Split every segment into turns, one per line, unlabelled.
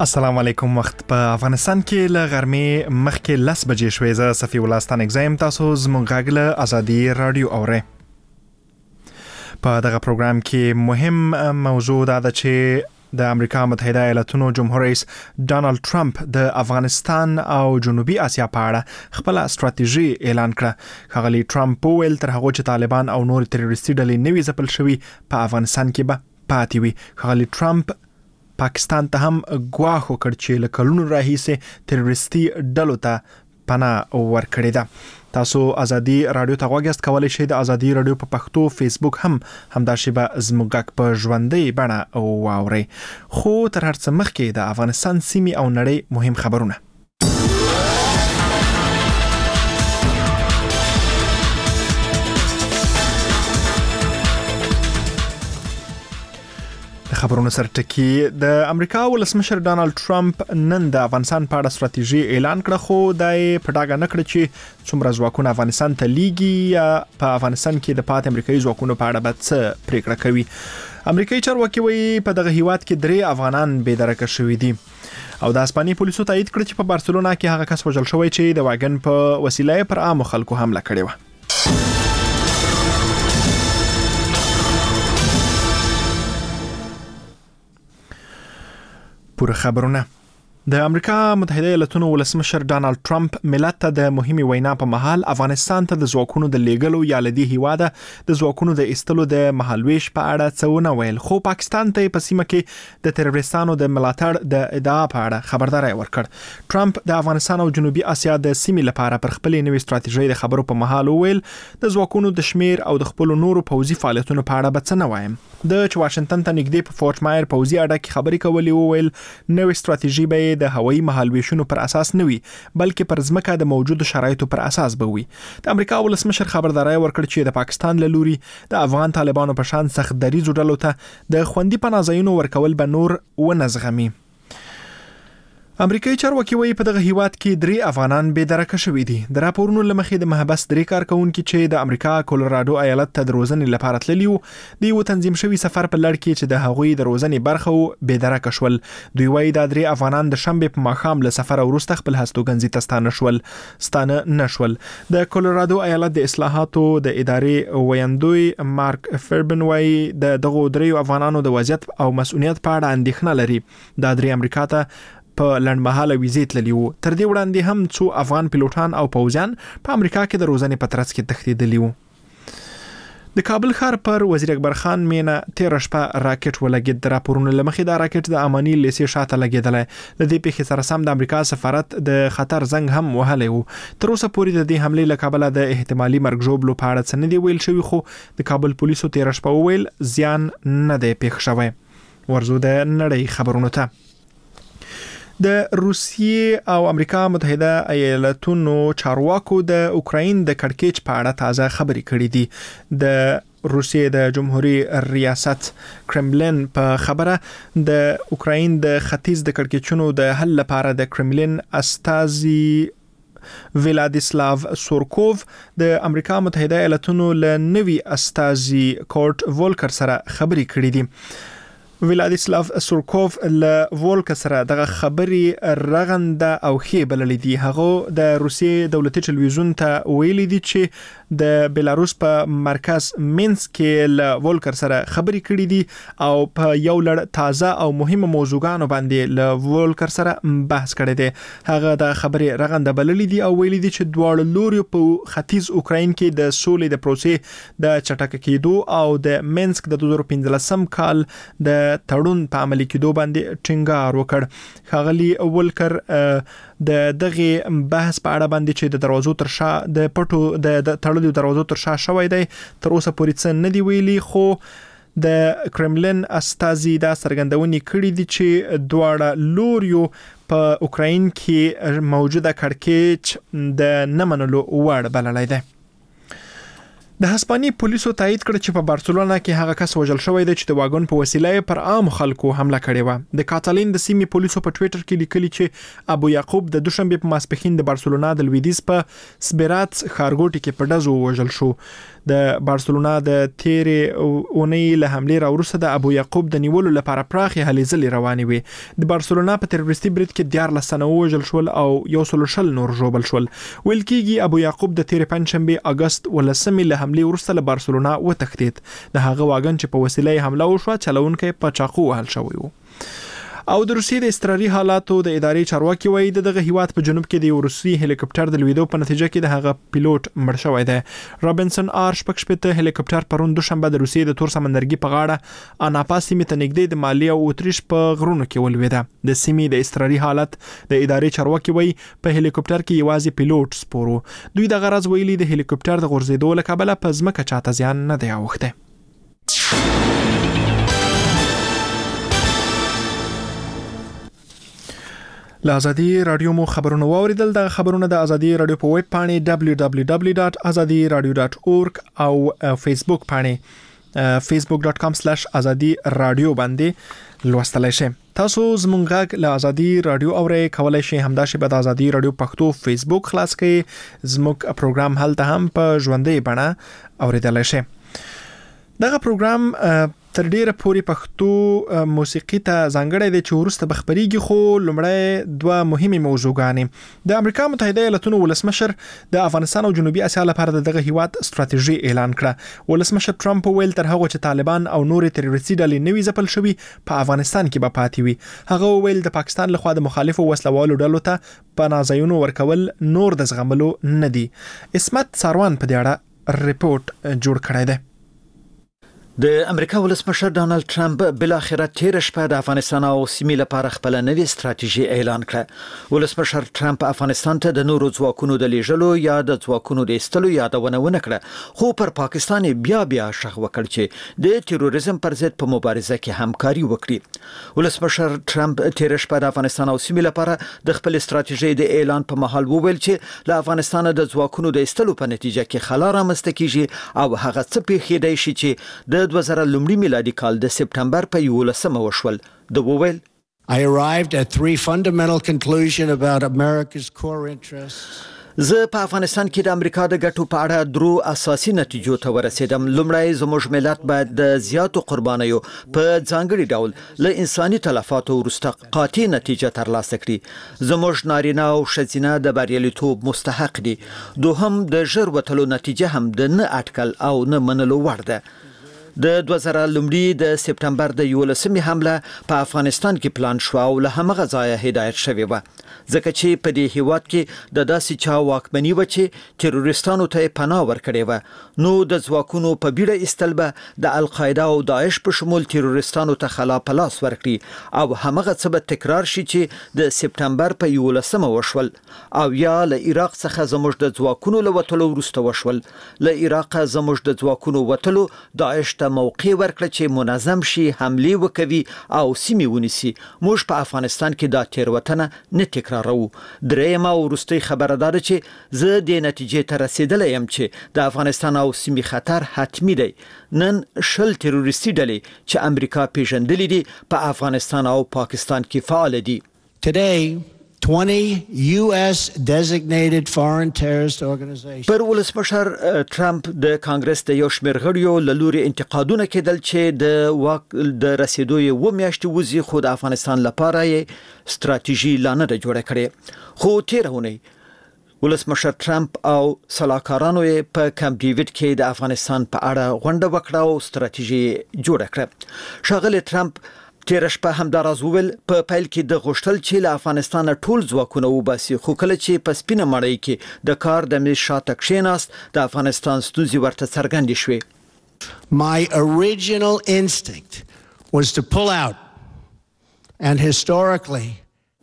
السلام علیکم. وخت په افغانستان کې له غرمې مخکې 10 بجې شوې. زه صفی الله ستان اگزایم. تاسو زموږ غږ له ازادي رادیو اورئ. په دغه پروګرام کې مهم موضوع ده چې د امریکا متحده ایالاتونو جمهور رئیس ډانلډ ټرمپ د افغانستان او جنوبي اسیا په اړه خپل ستراتیژي اعلان کړه. ښاغلي ټرمپ وویل تر هغه چې طالبان او نور تروریستي ډلې نوي ځپل شوي په افغانستان کې به پاتې وي. ښاغلي ټرمپ پاکستان ته هم ګواښ وکړ چې له کلونو راهیسې تروریستي ډلو ته پناه ورکړې ده. تاسو ازادي رادیو ته غوږ یاست، کولی شئ د ازادي رادیو په پښتو فیسبوک هم همداسې به زموږ غږ په ژوندۍ بڼه واورئ. خو تر هر څه مخکې د افغانستان سیمې او نړۍ مهم خبرونه. خبرونه سره ټکی. د امریکا ولسمشر ډانلډ ټرمپ نن د افغانستان په اړه ستراتیژي اعلان کړه، خو دای په ډاګه نه کړ چې څومره ځواکونه افغانستان ته لیږي یا په افغانستان کې د پاتې امریکایي ځواکونو په اړه به څه پریکړه کوي. امریکایي چارواکي وایي په دغه هیواد کې 3 افغانان بې درکه شوي دي او د اسپاني پولیسو تایید کړ چې په بارسلونا کې هغه کس وژل شوی چې د واګن په وسیله پر عامو خلکو حمله کړې و. پوره خبرونه. د امریکا متحده ایالاتونو ولسمشر ډانلډ ټرمپ ملت ته د مهمه وینا په مهال افغانستان ته د ځواکونو د لیږلو یا لدی هیواده د ځواکونو د ایستلو د مهالويش په اړه څه ونه ویل، خو پاکستان ته په سیمه کې د تروریستانو د ملاتړ د ادعا په اړه خبرداري ورکړ. ټرمپ د افغانستان او جنوبي اسیا د سیمې لپاره پر خپل نوې ستراتیژي د خبرو په مهال ویل د ځواکونو د شمیر او د خپل نورو پوځي فعالیتونو په اړه به څه نه وایم. د واشنگټن ته نږدې په فورټ مایر پوځي اډه کې خبرې کولې، وویل نوې ستراتیژي به د هوایي مهالويشونو پر اساس نه وي بلکې پر ځمکه د موجودو شرایطو پر اساس به وي. د امریکا ولسمشر خبرداري ورکړ چې د پاکستان له لوري د افغان طالبانو په شان سخت دریځو ډلو ته د خوندي پناهځایونو ورکول به نور ونزغمي. امریکایي چارواکي وایي په دغه هیواد کې 3 افغانان بې درکه شوي دي. د راپورونو لمخې د محبس 3 کارکونکي چې د امریکا کولراډو ایالت ته د روزنې لپاره تللي وو د یو تنظیم شوی سفر په لړ کې چې د هغوی د روزنې برخه وو بې درکه شول. دوی وایي دا 3 افغانان د شنبه په ماښام له سفر وروسته خپل هستوګنځي ته ستانه نشول. د کولراډو ایالت د اصلاحاتو د ادارې ویاندوی مارک فربن وایي د دغه 3 افغانانو د وضعیت او مسؤلیت په اړه اندېښنه لري. دا 3 امریکا ته په لنډمهاله ویزې تللي وو. تر دې وړاندې هم څو افغان پیلوټان او پوځیان په امریکا کې د روزنې په ترڅ کې تښتېدلي وو. د کابل ښار پر وزیر اکبر خان مینا 13 شپه راکټ ولګید. د راپورونو لمخې دا راکټ د اماني لیسې شاته لګیدلی. د دې پیښې سره سم د امریکا سفارت د خطر زنګ هم وهلی وو. تر اوسه پورې د دې حملې له کبله د احتمالي مرګ ژوبلو په اړه څه نه دی ویل شوي، خو د کابل پولیسو 13 شپه وویل زیان نه دی پېښ شوی. ورزو د نړۍ خبرونو ته. د روسیې او امریکا متحده ایالاتونو چارواکو د اوکراین د کړکېچ په اړه تازه خبرې کړې دي. د روسیې د جمهوریت ریاست کرملین په خبره د اوکراین د ختیځ د کړکېچونو د حل لپاره د کرملین استازي ولادیسلاو سورکوف د امریکا متحده ایالاتونو له نوي استازي کورټ وولکر سره خبرې کړې دي. ولادیسلاو سورکوف له وولکر سره دغه خبرې رغنده او ښې بللې دي. هغه د روسیې دولتي ټلویزیون ته ویلي دي چې د بیلاروس په مرکز مینسک کې له وولکر سره خبرې کړې دي او په یو لړ تازه او مهمه موضوعګانو باندې له وولکر سره بحث کړی دی. هغه د خبرې رغنده بللې دي او ویلي دي چې دواړه لوري په ختیځ اوکراین کې د سولې د پروسې د چټک کېدو او د مینسک د 2015 کال د تړون په عملي کېدو باندې ټینګار وکړ. ښاغلي وولکر د دغه بحث په اړه باندې چې د دروازو تر شا د پټو د تړلو دروازو تر شا شوی دی تر اوسه پورې څه نه دی ویلي، خو د کرملین استازي دا څرګندونې کړې دي چې دواړه لوریو په اوکراین کې موجوده کړکېچ د نه منلو وړ بللی دی. د هسپاني پولیسو تایید کړ چې په بارسلونا کې هغه کس وژل شوی دی چې د واګون په وسیله پر عام خلکو حمله کړې و. د کاتالین د سیمې پولیسو په ټوئیټر کې لیکلي چې ابو یعقوب د دوشنبه په ماسپښین د بارسلونا د لویدیز په سپیرات ښارګوټي کې په ډزو وژل شو. د بارسلونا د تیرې اونۍ له حملې راوروسته د ابو یعقوب د نیولو لپاره پراخې هلې ځلې روانې وې. د بارسلونا په تروریستي برید کې 14 تنه وژل شول او 120 نور ژوبل شول. ویل کېږي ابو یعقوب د تیرې پنځشنبه اگست 18 له حملې وروسته له بارسلونا وتښتید. د هغه واګن چې په وسیله حمله وشوه چلوونکی په چاقو وهل شوی و. او د روسیې د اضطراري حالاتو د ادارې چارواکي وایي دغه هیواد په جنوب کې د روسي هلیکوپټر د لویدو په نتیجه کې د هغه پیلوټ مړ شوی دی. رابنسن آر شپږ هلیکوپټر پرون دوشنبه د روسیې د تور سمندرګي په غاړه اناپا سیمې ته نږدې د مالي او اتریش په غرونو کې ولویده. د سیمې د اضطراري حالت د ادارې چارواکي وایي په هلیکوپټر کې یوازې پیلوټ سپور و. دوی د غرض ویلي د هلیکوپټر د غورځېدو له کبله په ځمکه چاته زیان نه دی اوښتی. له ازادي رادیو مو خبرونه واوریدل. د خبرونه د ازادي رادیو په ویب پاڼې www.azadiradio.org او فیسبوک پاڼې facebook.com/azadi radio باندې لوستلای شئ. تاسو زموږ غږ له ازادي رادیو اورئ کولای شئ همداسې به د ازادي رادیو پښتو فیسبوک خلاص کړئ. زموږ پروګرام هلته هم په ژوندۍ بڼه اوریدلای شئ. دغه پروګرام تر ډیره پورې پښتو موسیقي ته ځانګړی دی چې ورسته بخبريږي. خو لومړی دوه مهمه موضوعګانې. د امریکا متحده ایالاتونو ولسمشر د افغانستان او جنوبي اسیا لپاره دغه هیواد ستراتیژي اعلان کړه. ولسمشر ټرمپ ویل تر هغه چې طالبان او نورې تروریستي ډلې نوي ځپل شوي په افغانستان کې به پاتې وي. هغه ویل د پاکستان لخوا د مخالفو وسلوالو ډلو ته پناهځایونو ورکول نور د زغملو نه دي. اسمت ساروان په دې اړه ریپورت جوړ کړی دی.
د امریکا ولسمشر ډانلډ ټرمپ بل اخر تیر شپه د افغانستان او سیمې لپاره خپل نوې ستراتیژي اعلان کړه. ولسمشر ټرمپ افغانستان ته د نورو ځواکونو د لیږلو یا د ځواکونو د ایستلو یادونه ونه کړه، خو پر پاکستان بیا شغ وکړ چې د تروریزم پر ضد په مبارزه کې همکاري وکړي. ولسمشر ټرمپ تیر شپه د افغانستان او سیمې لپاره د خپل ستراتیژي د اعلان په مهال وویل چې له افغانستان د ځواکونو د ایستلو په نتیجه کې خلا رامنځته کیږي او هغه څه پیښیدای شي چې د 2000 لومړي میلادي کال د سپټمبر په 11 وشول. د وویل
I arrived at three fundamental conclusions about America's core interests.
زه په افغانستان کې د امریکا د ګټو په اړه درو اساسي نتیجو ته ورسېدم. لومړی زموږ ملت باید د زیاتو قربانیو په ځانګړي ډول له انساني تلفاتو وروسته قاطع نتیجه ترلاسه کړي. زموږ نارینه او ښځینه د بریالیتوب مستحق دي. دوهم د ژر وتلو نتیجه هم د نه اټکل او نه منلو وړ ده. د 2000 لومړي د سپټمبر د 11 حمله په افغانستان کې پلان شو او له همغه ځایه هدایت شوی و، ځکه چې په دې هیواد کې د داسې چا واکمني و چې تروریستانو ته پناه ورکړې و. نو د ځواکونو په بیړه ایستل به د القاعده او داعش په شمول تروریستانو ته خلا په لاس ورکړي او همغه څه به تکرار شي چې د سپټمبر په 11 وشول او یا له عراق څخه زموږ د ځواکونو له وتلو وروسته وشول. له عراق زموږ د ځواکونو وتلو داعش ته موقع ورکړه چې منظم شي، حمله وکوي او سیمې ونیسي. موږ په افغانستان کې دا تیروتنه نه تکراروو. درېیمه او وروستۍ خبره ده چې زه د نتیجې ته رسیدلی یم چې د افغانستان او سیمې خطر حتمی دی. نن 10 تروریستي ډلې چې امریکا پیژندلې دي په افغانستان او پاکستان کې فعال دي.
Today 20 US designated foreign terrorist organizations.
پر ولسمشر ټرمپ د کانګرس د یو شمېر غړیو له لوري انتقادونه کېدل چې د واک د رسیدو یو میاشتې وځي، خو د افغانستان لپاره یې ستراتیژي لا نه ده جوړه کړې. خو تیرونه ولسمشر ټرمپ او سلاکارانو یې په کمپ ډیوډ کې د افغانستان په اړه غونډه وکړه او ستراتیژي جوړه کړه. ښاغلی ټرمپ تیر شپه هم دراز وویل په پیل کې د غوښتل چې له افغانستان ټول ځواکونه وباسي، خو کله چې په سپینه مړۍ کې د کار د میز شاته کښېناست د افغانستان ستونزې ورته څرګندې شوې.
My original instinct was to pull out, and historically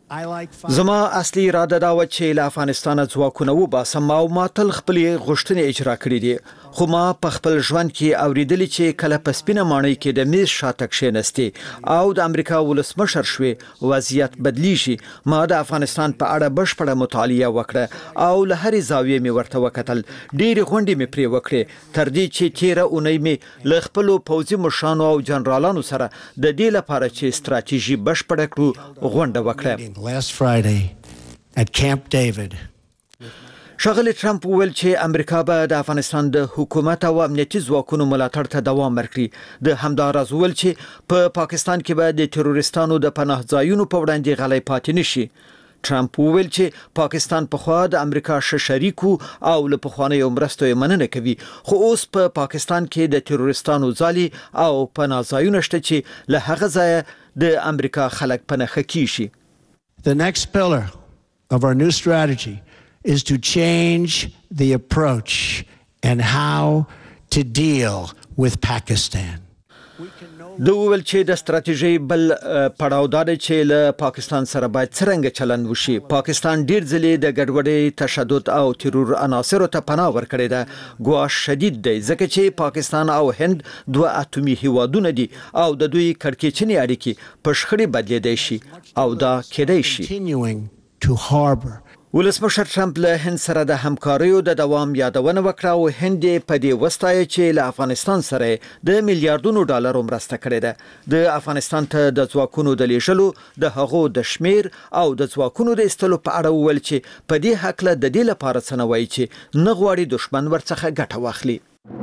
زما اصلي اراده دا و چې له افغانستان ځواکونه وباسم او ما تل خپل غوښتنې اجرا کړې دي خو ما په خپل ژوند کې اوریدلی چې کله په سپینه ماڼۍ کې د میز شاته کښېنستې او د امریکا ولسمشر شوې وضعیت بدلیږي ما د افغانستان په اړه بشپړه مطالعه وکړه او له هرې زاویې مې ورته وکتل ډېرې غونډې مې پرې وکړې تر دې چې تیره اونۍ مې له خپلو پوځي مشرانو او جنرالانو سره د دې لپاره چې ستراتیژي بشپړه کړو غونډه وکړه
last Friday at Camp David.
ښاغلی ټرمپ وویل چې امریکا به د افغانستان د حکومت او امنیتي ځواکونو ملاتړ ته دوام ورکړي د همداراز وویل چې په پاکستان کې به د تروریستانو د پناه ځایونو په وړاندې غلی پاتې نشي ټرمپ وویل چې پاکستان په خوا د امریکا شریکو او له پخوانیو مرستو مننه کوي خو اوس په پاکستان کې د تروریستانو ځالي او پناه ځایونه شته چې له هغه ځایه د امریکا خلک پناه کیږي
The next pillar of our new strategy is to change the approach and how to deal with Pakistan.
د ویل چې د ستراتیژي بل پړاو دا دی چې له پاکستان سره باید څنګه چلند وشي پاکستان ډیر ځلې د ګډوډۍ تشدد او ترور عناصرو ته پناه ورکړې ده ګواښ شدید دی ځکه چې پاکستان او هند دوه اتومي هیوادونه دي او د دوی کړکېچنې اړیکې په شخړې بدلېدای شي او دا کېدای شي
Continuing to harbor
ولسمشر ټرمپ له هند سره د همکاریو د دوام یادونه وکړه او هند په دې وستایي چې له افغانستان سره د میلیارډونو ډالرو مرسته کړې ده د افغانستان ته د ځواکونو د لیږلو د هغو د شمیر او د ځواکونو د استلو په اړه وویل چې په دې حق له د دې لپاره څه نه وایي چې نه غواړي دښمن ورڅخه ګټه واخلي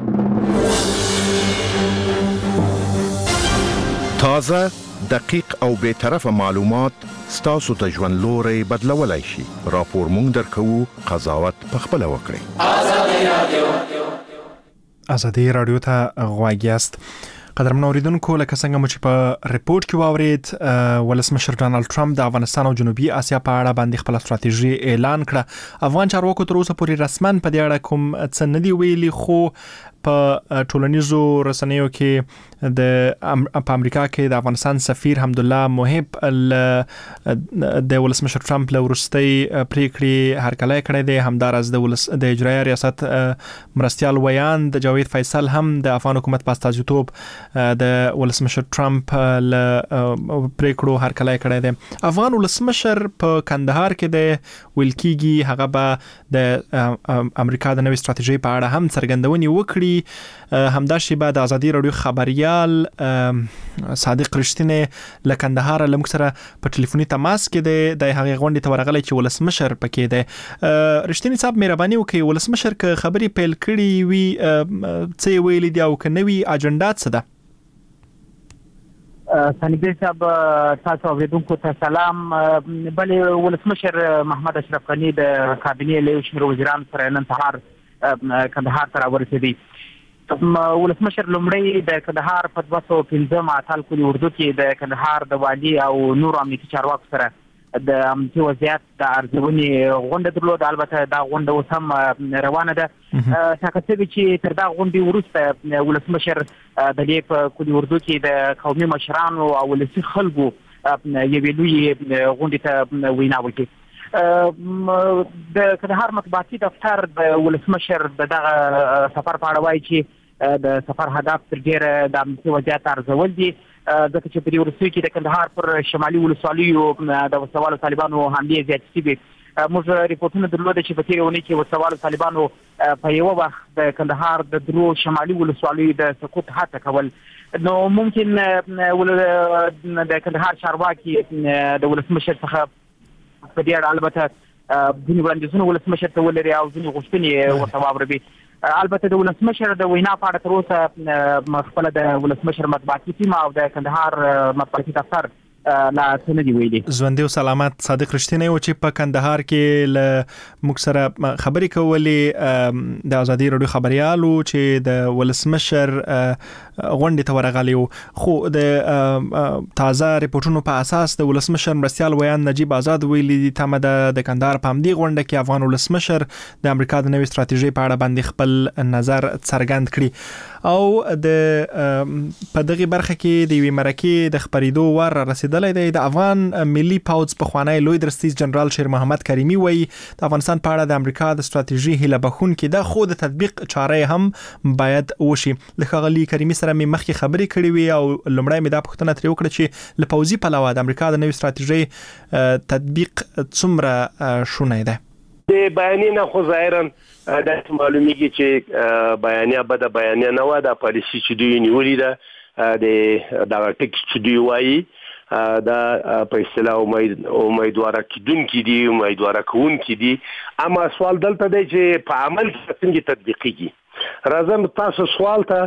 تازه دقیق او به طرفه معلومات ستاسو ته ژوند لوري بدلولای شي راپور مونږ درکو قضاوت پخپله وکړئ
ازادي رادیو ته غواګیاست قدرمن اوریدونکو لکه څنګه مو چې په ریپورت کې واورید ولسمشر ډانلډ ټرمپ د افغانستان او جنوبي اسیا په اړه باندې خپل ستراتیژي اعلان کړه افغان چارواکو تر اوسه پورې رسمن په دې اړه کوم څه نه دی ویلي خو په ټولنیزو رسنیو کې په امریکا کې د افغانستان سفیر حمدالله محب د ولسمشر ټرمپ له وروستۍ پریکړې هرکلی کړی دی همداراز د اجرایي ریاست مرستیال ویان د جاوید فیصل هم د افغان حکومت په استازیتوب د ولسمشر ټرمپ له پریکړو هرکلی کړی دی افغان ولسمشر په کندهار کې د ویل کېږي هغه به د امریکا د نوې ستراتیژۍ په اړه هم څرګندونې وکړي همدا شیبه د ازادي رادیو خبريال صادق رښتینی له کندهار لمک سره په ټلیفوني تماس کې د هغې غونډې ته ورغلی چې ولسمشر پکې دی رښتینی صاحب مهرباني وکړئ ولسمشر که خبرې پیل کړي وي څه ویلي دي او که نوي اجنډا څه ده
سنیګر صاحب تاسو اوریدونکو ته سلام بلې ولسمشر محمد اشرف غنی د کابینې له شمېر وزیرانو سره نن سهار کندهار ته راورسېدی ولسمشر لومړی د کندهار په 215 اتل کلي اردو کې د کندهار د والي او نور امنیتي چارواکو سره د امنیتي وضعیت د ارزونې غونډه درلوده البته دا غونډه اوس هم روانه ده ټاکل شوي چې تر دا غونډې وروسته ولسمشر د دې په کلي اردو کې د قومي مشرانو او ولسي خلکو یوې لویې غونډې ته وینا وکړي د کندهار مطبوعاتي دفتر د ولسمشر دغه سفر په اړه وایي چې د سفر هدف تر ډیره د امنیتي وضعیت ارزول دي ځکه چې په دې وروستیو کې د کندهار پر شمالي ولسوالیو د وسوالو طالبانو حملې زیاتې شوې موږ ریپورټونه درلوده چې په تېرې اونۍ کې وسوالو طالبانو په یوه وخت د کندهار د درو شمالي ولسوالیو د سقوط هڅه کول نو ممکن د کندهار چارواکي د ولسمشر څخه په دې اړه البته ځینې وړاندیزونه ولسمشر ته ولري او ځینې غوښتنې ورته واوروي البته د ولسمشر د وینا په اړه تر اوسه خپله د ولسمشر مطبوعاتي ټیم او د کندهار مطبوعاتي دفتر لا څه نه دي ویلي
ژوندی او سلامت صادق رښتینی و چې په کندهار کې له موږ سره خبرې کولې د ازادي رادیو خبريالو چې د ولسمشر غونډې ته ورغلی خو د تازه ریپورتونو په اساس د ولسمشر مرستیال ویان نجیب آزاد ویلي دي تمه د کندهار په همدې غونډه کې افغان ولسمشر د امریکا د نوې ستراتیژۍ په اړه باندې خپل نظر څرګند کړي او د په دغه برخه کې د وی مرکه د خبرېدو ور رسیدل راوړدلې دی. د افغان ملي پوځ پخوانی لوی درستیز جنرال شیر محمد کریمي وایي د افغانستان په اړه د امریکا د ستراتیژي هیله بخونکې ده، خو د تطبیق چارې هم باید وشي. له ښاغلي کریمي سره مې مخکې خبرې کړې وي او لومړی مې دا پوښتنه ترې وکړه چې له پوځي پلوه د امریکا د نوې ستراتیژۍ تطبیق څومره شونی ده؟
د بیانیه نه خو ظاهرا د معلومیږي چې بیانیه به د بیانیه نه و، د پالیسي چې دوی نیولې ده د ټکس چې دوی وایي دا په اصطلاح امیدواره کیدونکي دي، امیدواره کوونکي دي. اما سوال دلته دی چې په عمل کې څنګه تطبیقیږي. راځم تاسو سوال ته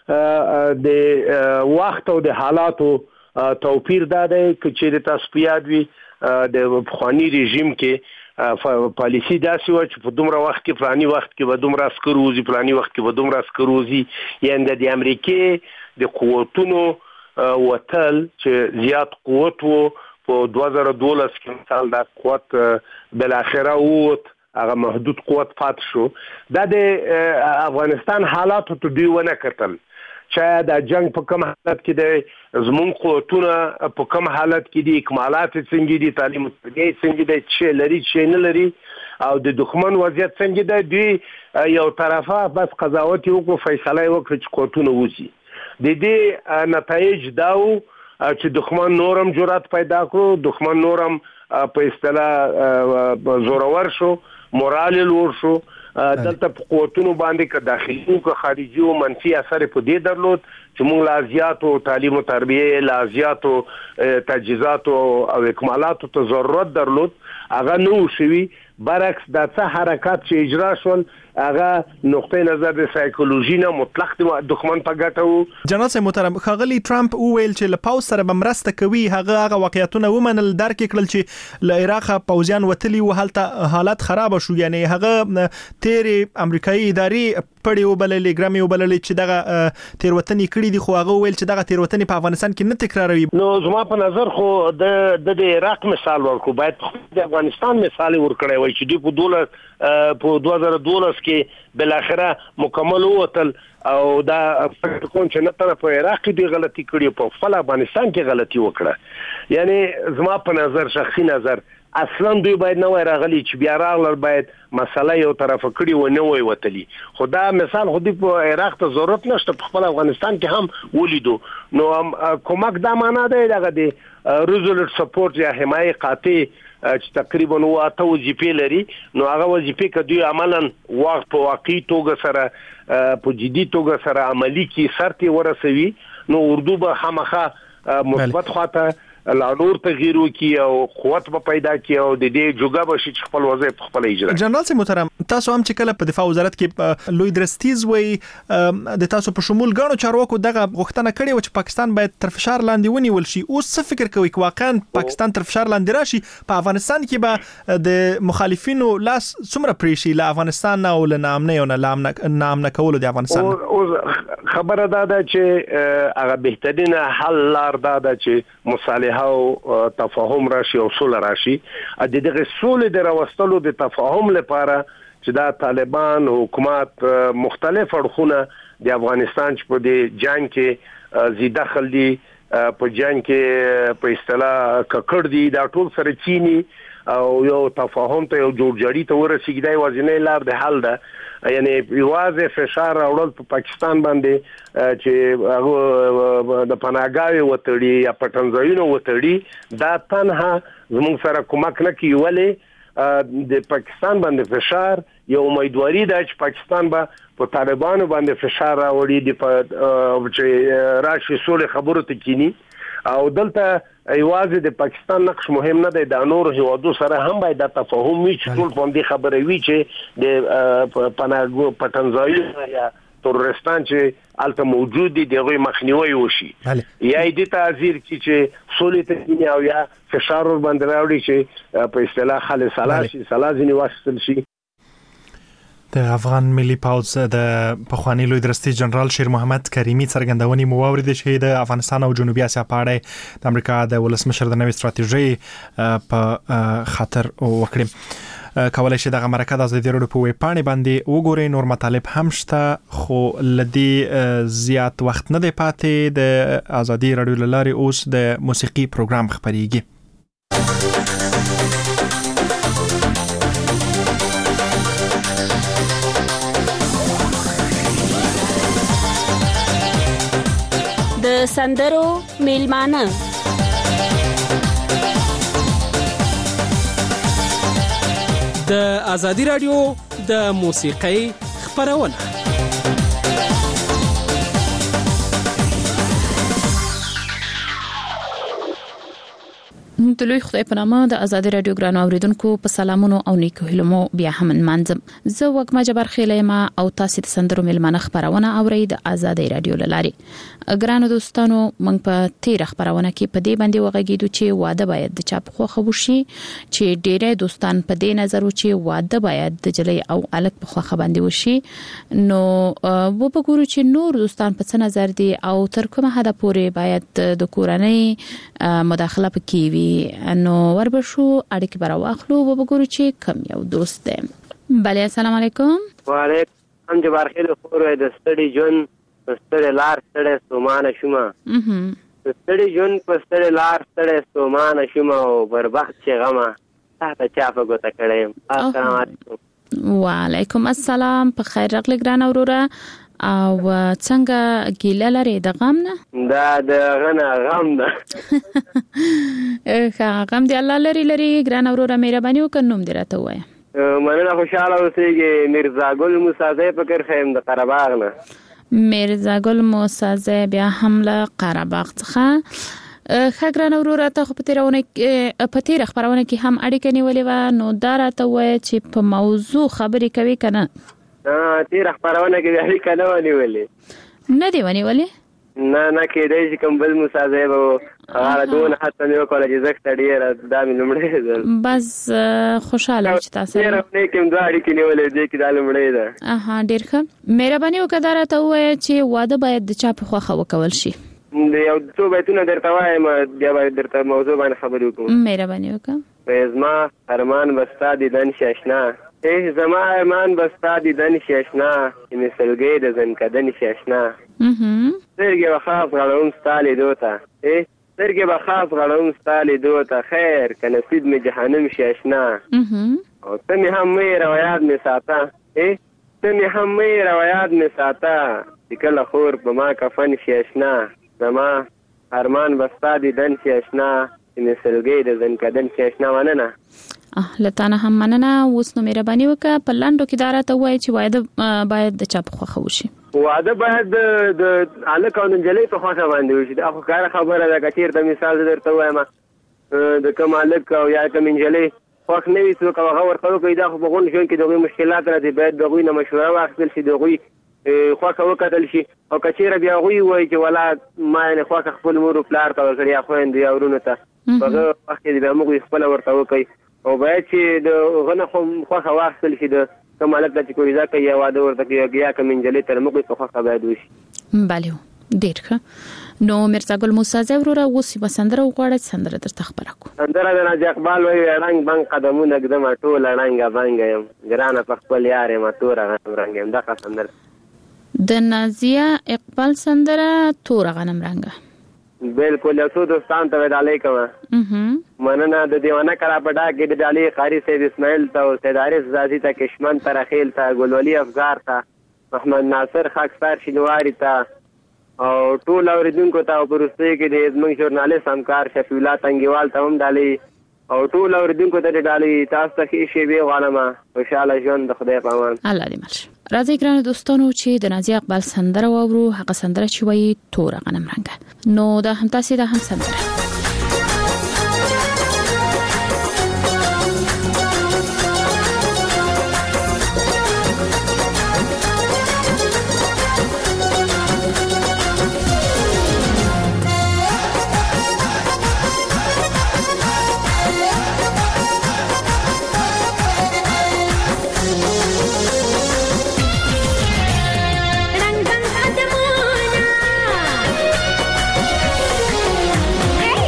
د وخت او د حالاتو توپیر دا دی چې تاسو په یاد وي د پخوانی رژیم کې پالیسی داسې و چې په دومره وخت کې فلاني وخت کې به دومره عسکر وځي، فلاني وخت کې به دومره عسکر وځي. یعنې د امریکې د قوتونو وتل چې زیات قوت وو په 2012 کې مثال دا قوت بالاخره ووت، هغه محدود قوت پاتې شو. دا د افغانستان حالاتو ته دوی ونه کتل چې د جنگ په کوم حالت کې دی، زموږ قوتونه په کوم حالت کې دي، اکمالات څنګه دي، تعلیم څنګه دی، چې لري چې نه لري، او د دښمن وضعیت څنګه دی. دوی یو طرفه بس قضاوت وکړو، فیصله وکړه چې قوتونه وځي. د دې نتایج داو چې دښمن نورم جرأت پیدا کړو، دښمن نورم په اصطلاح زورور شو، مورال لوړ شو. دلته په قوتونو باندې که داخلي او که خارجي او منفي اثر په دې درلود چې موږ لازیات او تعلیم او تربیه، لازیات او تجهیزات او اکمالات ته ضرورت درلود، هغه نو شوي. برعکس دا څه حرکات چې اجرا شول هغه نقطه نظر د سایکولوژي نه مطلق دښمن په ګټه وو.
جنرال صاحب محترم، ښاغلي ټرمپ وویل چې له پوځ سره به مرسته کوي. هغه واقعیتونه ومنل، درک کړل چې له عراق پوځیان وتلي و، هلته حالت خراب شو. یعنی هغه تیرې امریکایي ادارې پړې وبللې، ګرامي وبللې چې دغه تیروتنې کړې دي، خو هغه ویل چې دغه تیروتنې په افغانستان کې نه تکراروي.
نو زما په نظر خو د عراق مثال ورکو، باید د افغانستان مثال ورکړی وای چې دوی په 2012 کې بالاخره مکمل ووتل او دا فکر کوم چې نه تر په عراق کې دی غلطي کړې، په خپل افغانستان کې غلطي وکړه. یعنی زما په نظر، شخصي نظر، اصلا دوی باید نه وای راغلي چې بیا راغلل، باید مسله یو طرف کړي و نه وای وتلی. خو دا مثال خو دی په عراق ته ضرورت نشته، په خپل افغانستان کې هم ولیدو. نو کومک دا معنا دی دغه دی ریزولوټ سپورټ یا حمایه قاطع چې تقریبا 8 وظیفې لري. نو هغه وظیفې که دوی عملاً په واقعي توګه سره په جدي توګه سره عملی کې سرته ورسوي، نو اردو به خامخا مثبت خواته لا نور تغییر وکي او قوت به پیدا کی او د دې جوګه به شي خپل وظیفه خپل اجرا.
جنرال صاحب محترم، تاسو هم چې کله په دفاع وزارت کې لوی درستیز وي، د تاسو په شمول غاڼو چارواکو دغه غوښتنه کړې و چې پاکستان باید تر فشار لاندې ونیول شي. اوس څه فکر کوئ چې واقعا پاکستان تر فشار لاندې راشي؟ په افغانستان کې به د مخالفینو لاس څومره پریشي له افغانستان او له نامنه او نامنه کولو د افغانستان؟
خبره ده چې هغه بهترینه حل لار ده چې مصالحه او تفاهم راشي او صلح راشي. د دغه صلح د راوستلو د تفاهم لپاره چې دا طالبان حکومت مختلف اړخونه د افغانستان چې په دې جنگ کې زی دخل دي، په جنگ کې په اصطلاح ککړ دي، دا ټول سره چینی او یو تفاهم ته یو جوړجاړي ته ورسیږي. دا وازنه لار د حل ده. یعنی یوازې فشار راوړل په پاکستان باندې چې هغه د پناهګاوي وتړي یا پټنځایونو وتړي، دا تنها زموږ سره کومک نه کوي. ولې د پاکستان باندې فشار یو امیدواري ده چې پاکستان به په طالبانو باندې فشار راوړي چې راشي سولې خبرو ته کینی. او دلته ایوازې د پاکستان نقش مهم نه دی، د نور هیوادو سره هم باید د تفاهم وي چې ټول باندې خبرې وي چې د پناهګو پټنځایونه یا تورستان چې الته موجود دي دغه مخنیوي وشي. یا دې تعذير چې سولې ته او یا فشار ور باندې راوړي چې په اصطلاح خالص سلاسي سلازنی واسطل شي.
د افغان ملي پوځ د پخوانی لوی درستیز جنرال شیر محمد کریمي څرګندونې مو واوریدې چې د افغانستان او جنوبي اسیا په اړه د امریکا د ولسمشر د نوې ستراتیژۍ په خاطر وکړي. کولای شئ دغه مرکه د ازادي راډیو په ویب پاڼې باندې وګورئ. نور مطالب هم شته خو لدی زیات وخت نه دی پاتې. د ازادي راډیو لاري اوس د موسیقي پروګرام خبريږي.
د سندرو میلمانه
د ازادي راډیو د موسیقۍ خبرونه.
د لوی خدای په نامه د ازادي راډیو ګران اوریدونکو په سلامونو او نیکو هیلو بیا هم منځم. زه وګما جبر خیلېما او تاسو د سندرو میلمانه خبرونه اورئ د ازادي راډیو لاري. ګران دوستانو موږ په تیر خبرونه کې په دې باندې وغږیدو چې واده باید د چا په خوخه وشي، چې ډېرې دوستان په دې نظر و چې واده باید د جلۍ او الک په خوخه باندې وشي. نو وګورو چې نور دوستان په څه نظر دي او تر کومه حد پورې باید د کورنۍ مداخله پکې وي. نو وربشو اړیکې براواخلو وګورو چې کم یو دوست دی. بله السلام علیکم.
وعلیکم جبار خیل خور د ستړي جون ستړي لار ستړي سومانه شوما ستړي جون په ستړي لار ستړي سومانه شوما او بربخت چې غما تاسو چا په ګوته کړم. السلام علیکم.
وعلیکم السلام. په خیر راغلی ګران اوروره. او څنګه ګیله لري د غم نه؟
دا د غنه غم ده.
غم دی الله لري ګران اوروره مهرباني وکړه نوم دې راته وایه.
مننه خوشاله اوسئ. مرزا ګل موسازی فکر خیم د قرهباغ نه.
مرزا ګل موسازی بیا هم له قرهباغ څخه. خګران اوروره ته خو په تیر خبرونه کې هم اړیکه نیولې و. نو دا راته وایه چې په موضوع خبرې کوي کنه؟
تیر خبرونه کې اړیکه نه ونیولې.
نه دی ونیولې؟
نه کېدای چې کوم بل موسازی به هغه دونه حتی مې وکړه چې زه ډېره دا مې لومړی ده.
بس خوشحاله چې تاسو
ډېره نه کوم دوه اړیکې نیولې دي کې دا لومړی ده.
ډېر ښه. مهرباني وکړه دا راته ووایه چې واده باید د چا په خوښه وکول شي؟
د یو څو بیتونه درته وایم بیا باید درته موضوع باندې خبرې وکړو.
مهرباني وکړه.
زما ارمان بستا دیدن شاشنا زما ارمان بستا دیدن شاشنا چې مثلګي د زنکدن شاشنا سترګې بخاف غړوم ستا لیدو ته سترګې بخاف غړوم ستا لیدو ته خیر که نصیب مې جهنم شاشنا او ته مې هم مې روایات مې ساته ته مې هم مې روایات مې ساته چې کله خور په ما کفن شاشنا زما ارمان بستا دیدن شاشنا چې مثلګي د زنکدن شاشنا. مننه.
لتانه هم مننه. اوس نو مهرباني وکړه په لاندو کې دا راته وایي چې واده باید د چا په خوښه وشي؟
واده باید د الک او نجلۍ په خوښه باندې وشي. دا خو کار خبره ده. که چېرته مثال درته وایم د کوم الک او یا کوم نجلۍ خوښ نه وي څوک هغه ورته وکړي دا خو په غونډ ژوند کې د هغوی مشکلات راځي. باید د هغوی نه مشوره واخیستل شي، د هغوی خوښه وکتل شي. او که چېرې بیا هغوی وایي چې ولا ما یعنې خوښه خپل مور و پلار ته ورکړې یا خویندو یا ورونو ته په هغه وخت کې بیا موږ خپله ورته وکړئ. او باید چې د هغه نه خوښه واخیستل شي د کوم هلک ته چې کوریزه کوي یا واده ورته کوي یا کوم نجلۍ ته موږ په خوښه باید وشي.
بله ډېر ښه. نو مرزا ګل موسازی وروره اوس یوه سندره وغواړئ. سندره درته خبره کړو.
سندره د ناجي اقبال وایي ړنګ بنګ قدمونه ږدمه ټوله ړنګه بنګه یم ګرانه په خپل یار یم توره غنم رنګ یم. دغه سندره
د نازیه اقبال سندره توره غنم رنګه.
بالکل. یو څو دوستان ته ودالۍ کوم. مننه. د دیوانه کراپډا کې د ډالي قاری سید اسماعیل ته او سید عارف زادی ته کشمن ترخیل ته ګلولي افزار ته محمد ناصر خاکسار شینواری ته او ټول اوریدونکو ته او پرسته کې د زموږ ژورنالیست همکار شفیع الله تنګیوال ته هم ډالي او ټول اوریدونکو ته ډالي. تاسو ته ښې شېبې غواړم. خوشحاله ژوند د خدای په امان.
الله دې مل شي. راځئ ګرانو دوستانو چې د نازیه اقبال سندره واورو. هغه سندره چې وایي توره غنم رنګه. نو دا هم تاسې دا هم سندره.
रंग रंग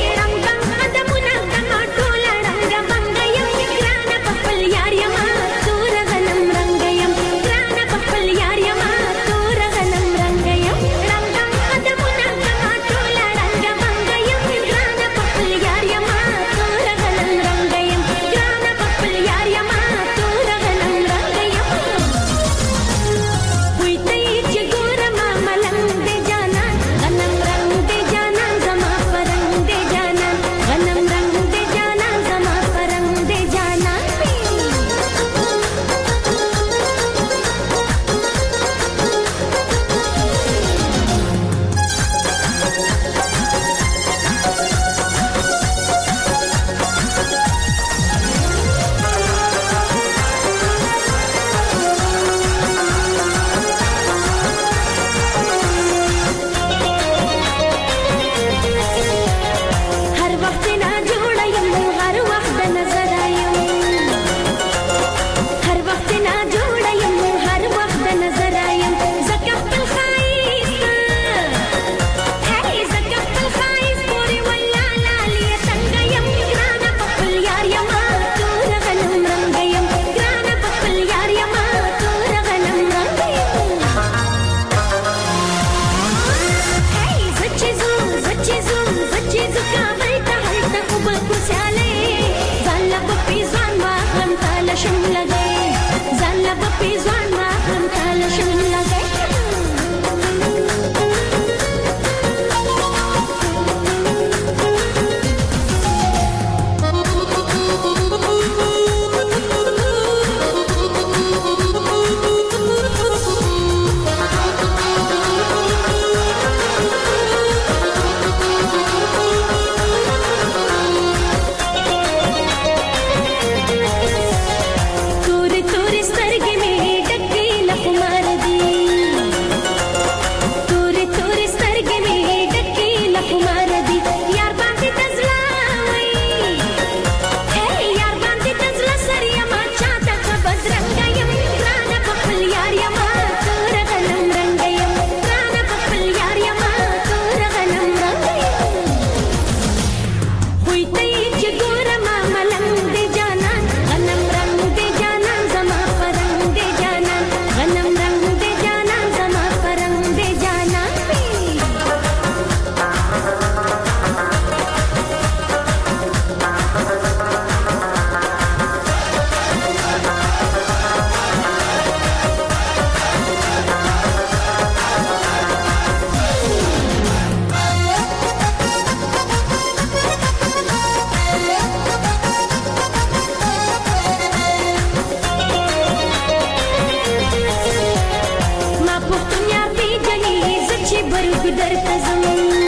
برګدر تزم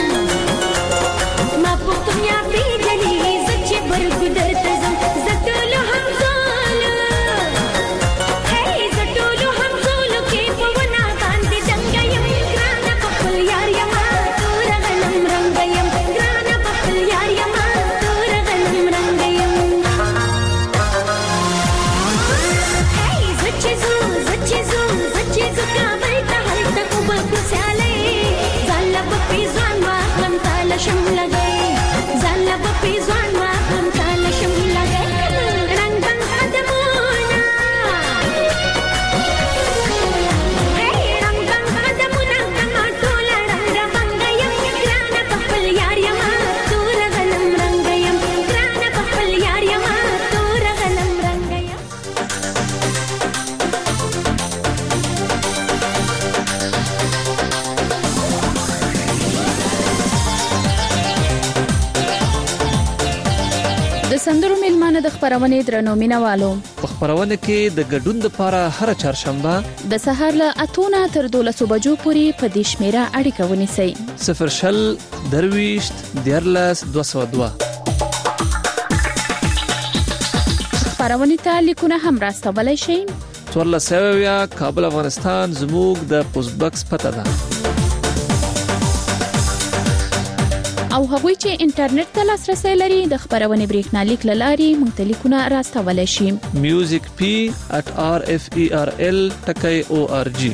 ما پختم یا پیجلی زچ برګدر تزم زټولو همزول هي زټولو همزول کې په ونا باندې دنګیم ګران په خپل یار یما تور غنم رنگیم ګران په خپل یار یما تور غنم رنگیم هي زچ زو کابل ته هلته کوب کوساله ځاله په پیزوان واخلم تاله شم لګي ځاله په پیزوان واخلم تاله شم لګي رنگ بنګ قدمونه هي رنگ بنګ قدمونه کما ټول رنگ بنګ یم ګران په خپل یار یما تور غنم رنگ یم ګران په خپل یار یما تور غنم رنگ یم
د سندرو میلمانه د خبرونه درنو مینوالو
په خبرونه کې د ګډون لپاره هر چهارشنبه
د سهار له 8 تر 12 بجو پورې په دې شمیره اړیکه ونیسئ
0 درويشت دیرلس 202
خبرونه ته لیکونه هم راستولای شئ
14 کابل افغانستان زموږ د پوسټ باکس پته ده
او هغوی چې انټرنیټ ته لاسرسي لري د خبرونه بریښنالیک لاري مختلفونه راستولای شي
musicp@referl.org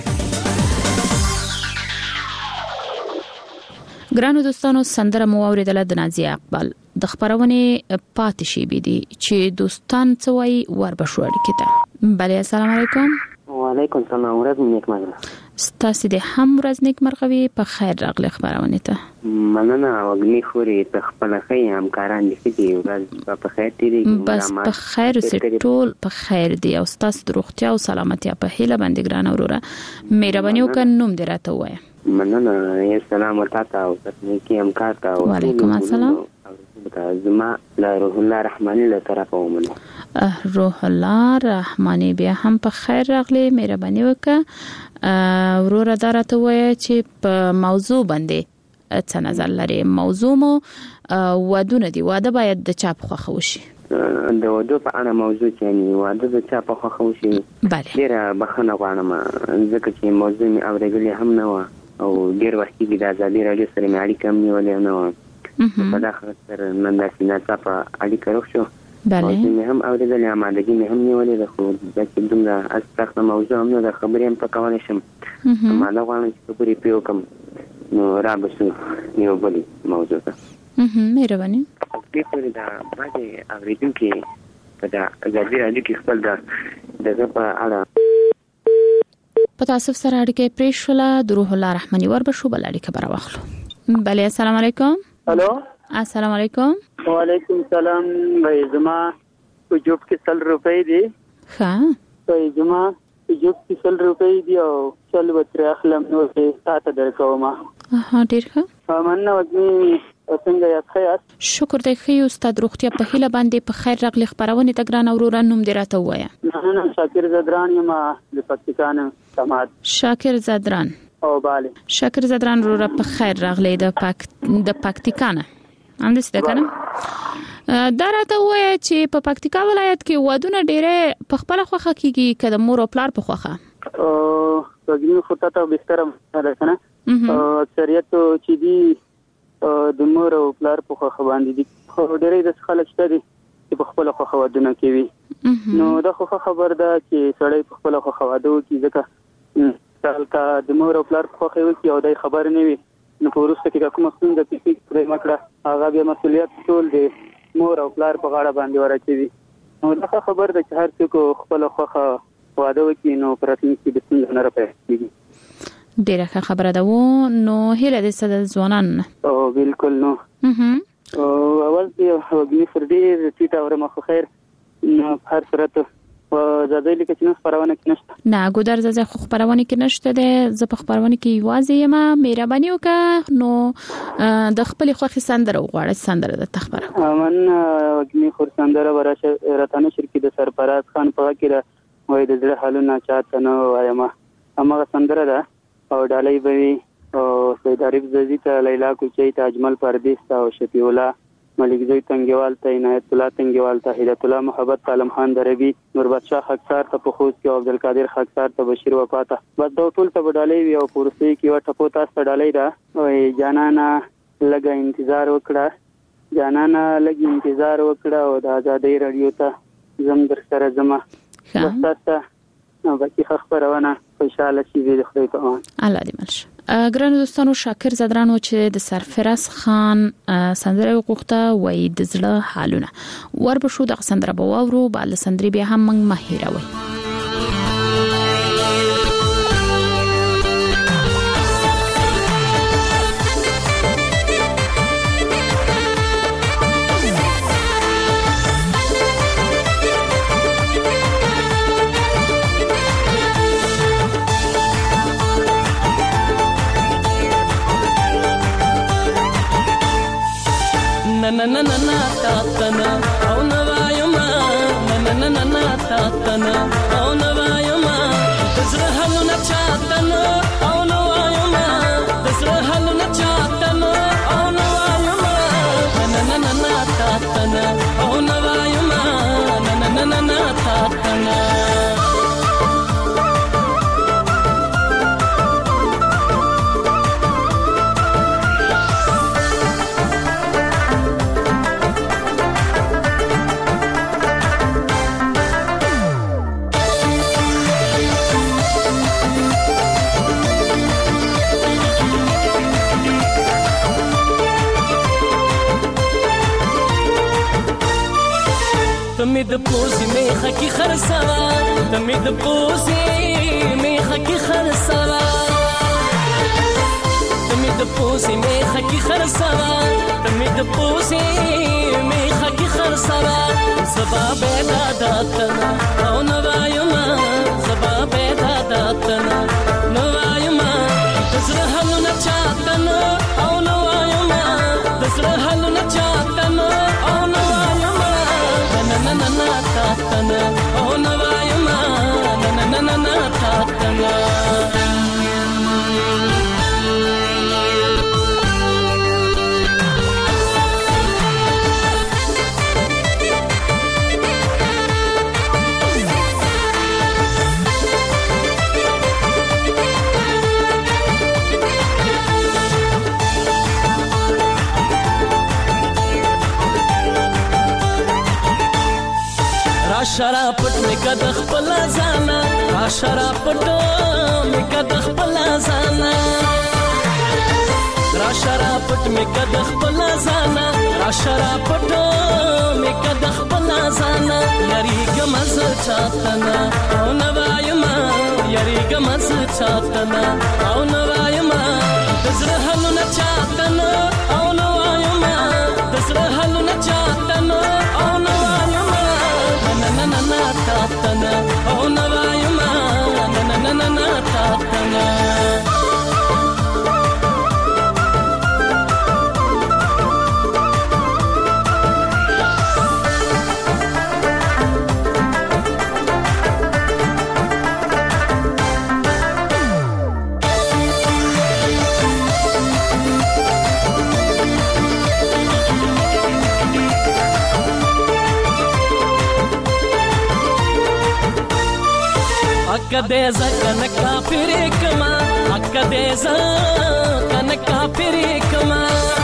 ګرانو دوستانو سندره مو اوریدل د نازیه اقبال د خبرونه پاتې شي بيدي چې دوستان څوي وربشوړ کته بله السلام علیکم
وعلیکم السلام ورځ نیکمرغه
ستاسو د هم ورځ نیکمرغه په خیر راغلی خبرونه ته
مننه وګنی خوري تخپل خې همکاران دي چې ورځ په خیر تیری
بس په خیر ټول په خیر دي او ستاسو د روغتیا او سلامتیا په هیله باندې ګران اوروره مهرباني وکړئ دراته وای
مننه السلام ورته او تاسو همکار تا
وعلیکم السلام
زما لا روح الله رحماني له طرفه ومنه
روح الله رحماني بیا هم په خیر راغلی مهرباني وکړه وروره درته وای چې په موضوع باندې څه نظر لري موضوع مو ودونه دی واده باید د چا په خوښه وشي
د واده په اړه موضوع چې واده د چا په خوښه وشي ډیره بخښنه غواړم ځکه چې موضوع می اورېدلې هم نه و او ډیر وخت کې د ازادي راډیو سره مې اړیکه هم نیولې نه و په داخله سره نن د سیناڅه په اړیکه روښو
بله
مې هم اورېدلې امادګي مې هم نیولې د خو د دومره استخدام موضوع هم نه د خبرې هم په کولای شم ما دا غواړم چې خبرې پیو کوم نو را بسو یو بل موضوع ده
مهرباني
دې پرې دا باندې اوریدونکو په دا ازادي راډیو کې خپل دغه په اړه
په تاسو سره اړیکه پریښوله دروح الله رحماني وربشو بل اړیکه براوخلو بله السلام علیکم
الو
السلام علیکم
وعلیکم السلام وای زما په جوب کې 100 روپۍ دي
ها
وای زما په جوب کې 100 روپۍ دي او 100 وتر اخلم نو تاسو درکوم
ها ډیر ښه
مننه وګنی څنګه یې خیر
شکر دې خې استاد روغتیا په هیله باندې په خیر راغلی خبرونه ته ګران اورور نوم دې راته وایا
نه شاکر زدران یم د پاکستان سماعت
شاکر زدران
او bale
شاکر زدران رو په خیر راغلی د پاکستان اندس ده کنه دا راته وای چې په پکتیکا ولایت کې ودونه ډېره په خپل خوخه کیږي کله مور او پلار په خوخه
او وګینو خطه ته بهتره ده کنه اکثریت چې دی د مور او پلار په خوخه باندې دي خو ډېرې د خلک شته دي چې په خپل خوخه ودونه کوي نو دا خو خبر ده چې سړی په خپل خوخه واده کوي ځکه تلکه د مور او پلار په خوخه وي او دای خبر نه وي نو ورسته کې کوم څنګه د پیپیک پرې مکړه هغه بیا مسولیت ټول دی مور او پلار په غاړه باندې ورچوي نو دا خبر ده چې هر څوک خپل خوخه واده وکړي نو پراتین کې د څنګه نه راپېږي
ډیره خبره ده نو هله د ساده ځوانان
او بالکل نو اول دی وګړي فردي چې تا ورما خو خیر نو هر صورت زده لیکه چې نو خبرونه کې نشته
نه ګودر زده خو خبرونه کې نشته ده ز په خبرونه کې یوازې ما مهرباني وکړه نو د خپل خوخي سندره وغواړه سندره د تخبره
من وګني خور سندره ورشه راتانه شرکت د سرپرست خان په کې را وای د زړه حالونه چاته نو وایم امغه سندره ده او ډالۍ به سید عارف زیدی ته، لیلا کوچی ته، اجمل پردیس ته او شفیع الله ملک زوی تنگیوال ته، عنایت الله تنگیوال ته، هدایت الله محبت عالم خان دربی، نوربت شاه خاکسار ته په خوست کې، او عبدالقادر خاکسار ته، بشیر وفا ته، بس دا ټول ته ډالۍ وي. او پورسي کې یو ټپو تاسو ته ډالۍ ده. او جانانا لږه انتظار وکړه، جانانا لږ انتظار وکړه، او د آزادۍ رادیو ته زم در سره زما بس تاسو ته باقي خبرونه خوشاله شي د خدای په امان.
الله دې مل شي. ګران دوستانو، شاکر زدرانو چې د سرفراز خان سندره وغوښته وای د زړه حالونه ور به شو د سندره بواورو بل سندري بیا هم موږ مهیروي.
na na na na ta ta na au na vayuma na na na na ta ta na au na vayuma tazra halu na cha ta na au na vayuma tazra halu na cha ta na au na vayuma na na na na ta ta na au na vayuma na na na na ta ta na تمید پوزی میخه کی خرسوا تمید پوزی میخه کی خرسوا تمید پوزی میخه کی خرسوا تمید پوزی میخه کی خرسوا زبا بیدا داتنا او نوایما زبا بیدا داتنا نوایما تزره حلو نچاتنا او نوایما تزره حلو نچاتنا او نوایما na na na ta ta na oh na vayuma na na na na ta ta na شرافت می کد خپل زانا شرافت می کد خپل زانا شرافت می کد خپل زانا شرافت می کد خپل زانا یری گمز چاتنا او نوایما یری گمز چاتنا او نوایما دزره حلو نچاتنا او نوایما دزره حلو نچاتنا او نوایما na na na ta ta na oh na vayuma na na na na ta ta na akadeza kana kafiri kama akadeza kana kafiri kama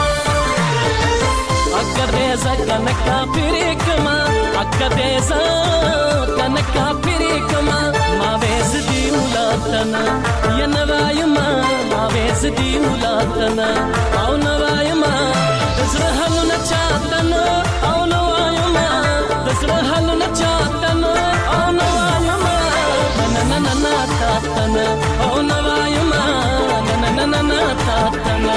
akadeza kana kafiri kama akadeza kana kafiri kama ma vezdi ulatana ya navayma ma vezdi ulatana au navayma tazra halu na chatana au navayma tazra halu na chatana au navayma na na na ta ta na oh na vayuma na na na na ta ta na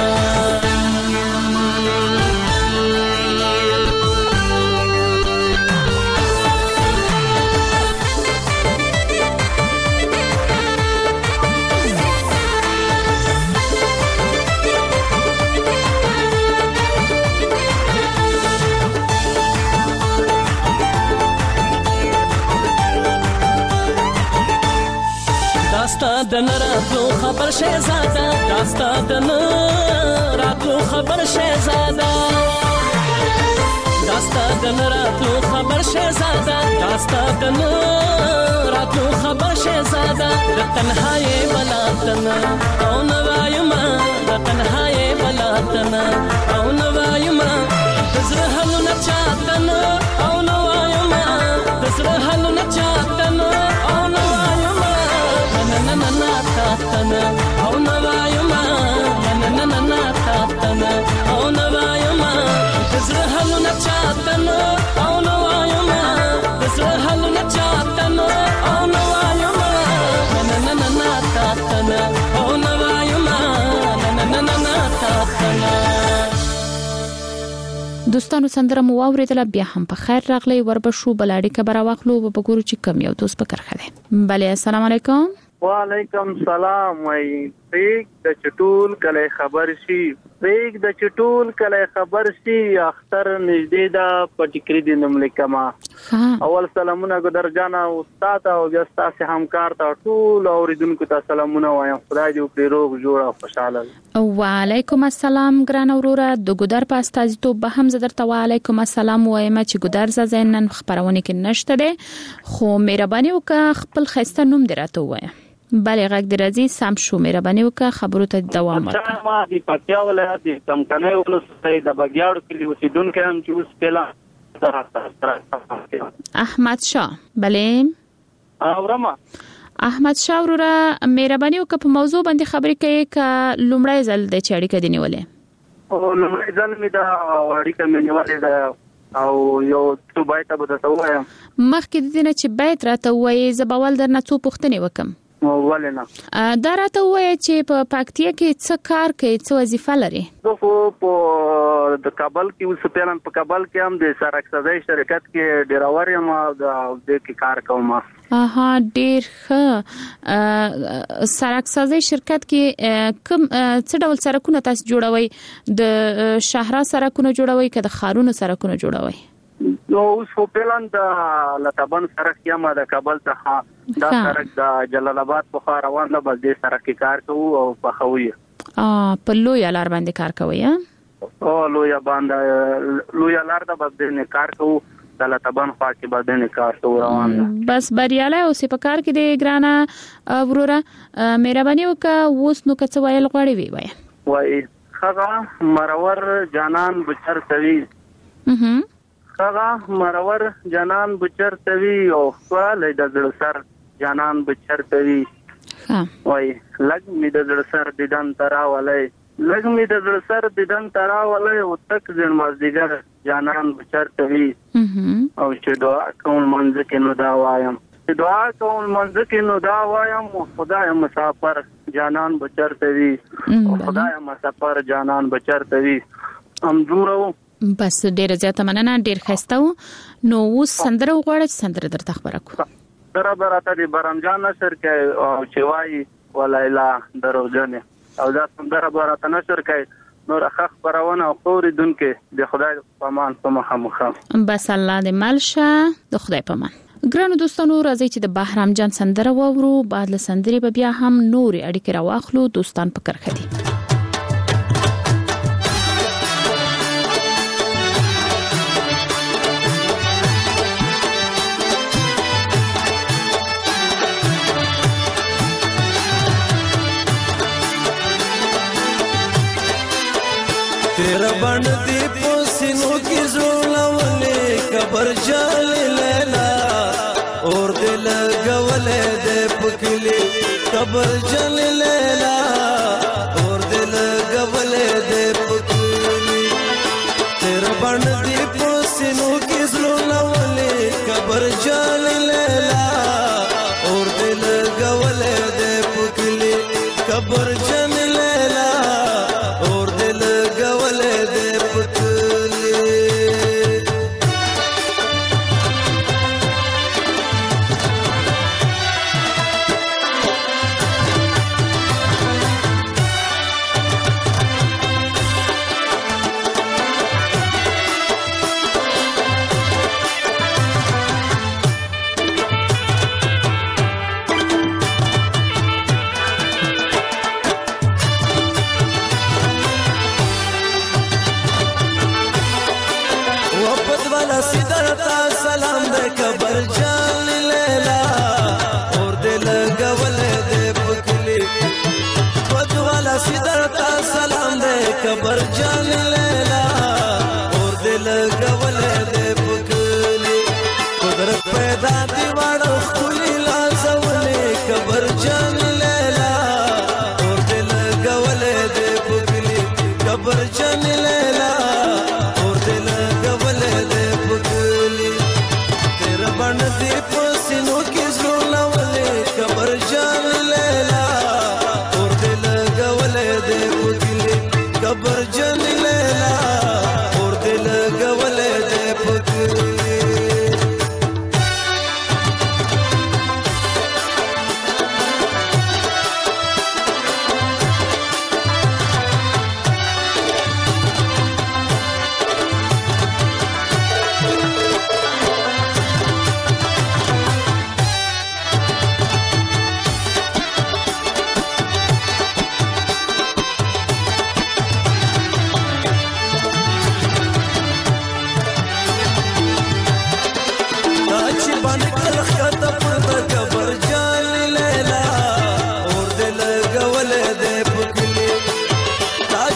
داستا د نراتلو خبر شهزاده داستا د نراتلو خبر شهزاده داستا د نراتلو خبر شهزاده داستا د نراتلو خبر شهزاده د تنهایی بلاتن او نوایم د تنهایی بلاتن او نوایم دزره حلو نچاتن او نوایم دزره حلو نچاتن او نوایم نننننا تاتن او نوایم نننننا تاتن او نوایم دزره حلو نچاتن او نوایم دزره حلو نچاتن او نوایم نننننا تاتن او نوایم نننننا تاتن.
دوستانو سندره مو واوریدله بیا هم په خیر راغلی وربشو بلاړی کبره واخلو په ګورو چې کم یو دوست په کرخه ده. بله السلام علیکم.
وعلیکم سلام. وای پیک د چټول کله خبر شي پیک د چټول کله خبر شي اختر نږدې دا پټکری د نملکما اول سلامونه ګدر جانا استاد او بیا تاسو همکار ته ټول اوریدونکو ته سلامونه وایم. خدای دې په روغ جوړ او خوشاله.
وعلیکم السلام ګران اورورا د ګدر په استازیتوب به هم زدر ته وعلیکم السلام وایم چې ګدر زنن خبرونه کې نشته ده خو مهرباني وکړه خپل خسته نوم دراته وایم. بله غږ د راځي سم شو مهرباني وکړه خبرو ته دوام ورکړه.
ما د پکتیا ولایت د کمکنه ولسوالۍ د بګیاړو کلی اوسیدونکو هم چې اوس پهلا
احمد شاه. بله
اورما
احمد شاه ورورا مهرباني وکړه په موضوع باندې خبرې کوي ک لومړی ځل د چاړي کدي نیولې
او لومړی ځل می دا اړیکه مې نیولې ده او یو څو بایته به تاسو وایم
مخکې د دې چې بیت راته وایي زبول درنه څو پوښتنې وکم
ولنه
دا راته وایي چې په پکتیا کې څه کار کوي څه وظیفه لري.
زه په د کابل کې اوس پیلان په کابل کې هم د سرکسازي شرکت کې ډیراور یم او د کې کار کوم.
ډیر ښه. سرکسازي شرکت کې کوم څه ډول سرکونه تاسو جوړوي د شهرا سرکونه جوړوي که د خارونو سرکونه جوړوي؟
نو اوس په پلان د لټبن سرک یم د کابل څخه دا سرک د جلال آباد په روان ده بس د سرک کار کوو او په خوي
په لوی لار باندې کار کوي
او لوی باندې لوی لار ده بس د کار کوو د لټبن خوا کې باندې کار کوو روان ده
بس بریاله اوس په کار کې د ګرانه ورورا مهرباني وکړه اوس نو کڅ وایل غواړي
وای خغه مرور جانان بچر توی خغه مرور جانان بچر توی او خپل د زړه سر جانان بچر توی وای لګ می د زړه سر دیدن تراولې لګ می د زړه سر دیدن تراولې او تک ځن مازدیګر جانان بچر توی او چې دعا کوم منځ کې نو دا وایم چې دعا کوم منځ کې نو دا وایم خدای مسافر جانان بچر توی خدای مسافر جانان بچر توی ام جوړو
بس ډیره زیاته مننه ډیر خسته نو اوس سندره وغواړم سندره درته خبره کوم
درا براته دی برمجان نشر کې او چوي ولایلا دروځنه او دا سندره براته نشر کې نور اخ خبرونه او قوري دونکو د خدای په امان په مخه
بس الله دې مالشه د خدای په امان. ګرانو دوستانو راځي چې د بهرام جان سندره وورو بعد له سندري به بیا هم نوري اړیکې راواخلو دوستان په کرخه دي.
تیرا بند دی پوسینو کی زولولے کبر جال لیلا اور دل گولے دے پکلی کبر جال لیلا اور دل گولے دے پکلی تیرا بند دی پوسینو کی زولولے کبر جال لیلا اور دل گولے دے پکلی کبر جال لیلا اور دل گولے دے پکلی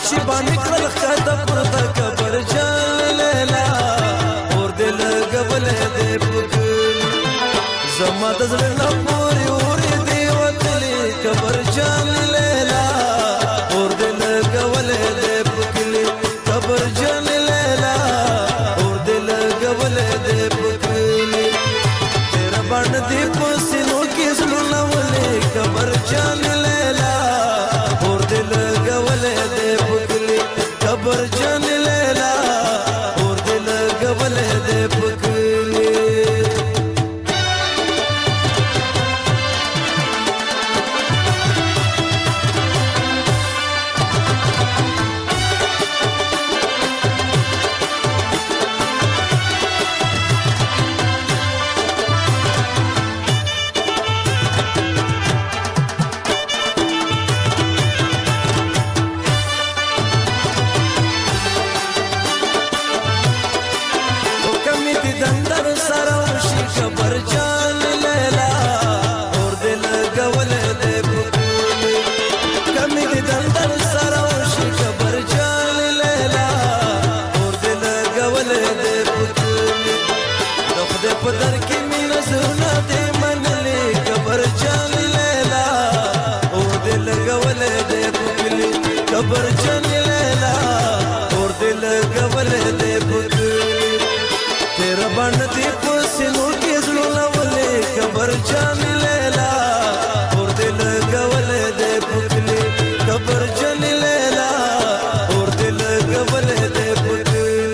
چې باندې کړل خاطه پر د قبر جان لیلا اور دل غولې دې پکل زما د زړه نه پوري اور دې وتلې قبر جان لیلا اور دل غولې دې پکل قبر جان لیلا اور دل غولې دې پکل تیرا باندې دې پسینو کې زړه ولې قبر جان لیلا اور دل غولې دې پکل قبر جان لیلا اور دل غولې دې پکل قبر جان لیلا اور دل غولې دې پکل تیرا باندې دې پسینو کې زړه ولې قبر جان لیلا اور دل غولې دې پکل قبر جان لیلا اور دل غولې دې پکل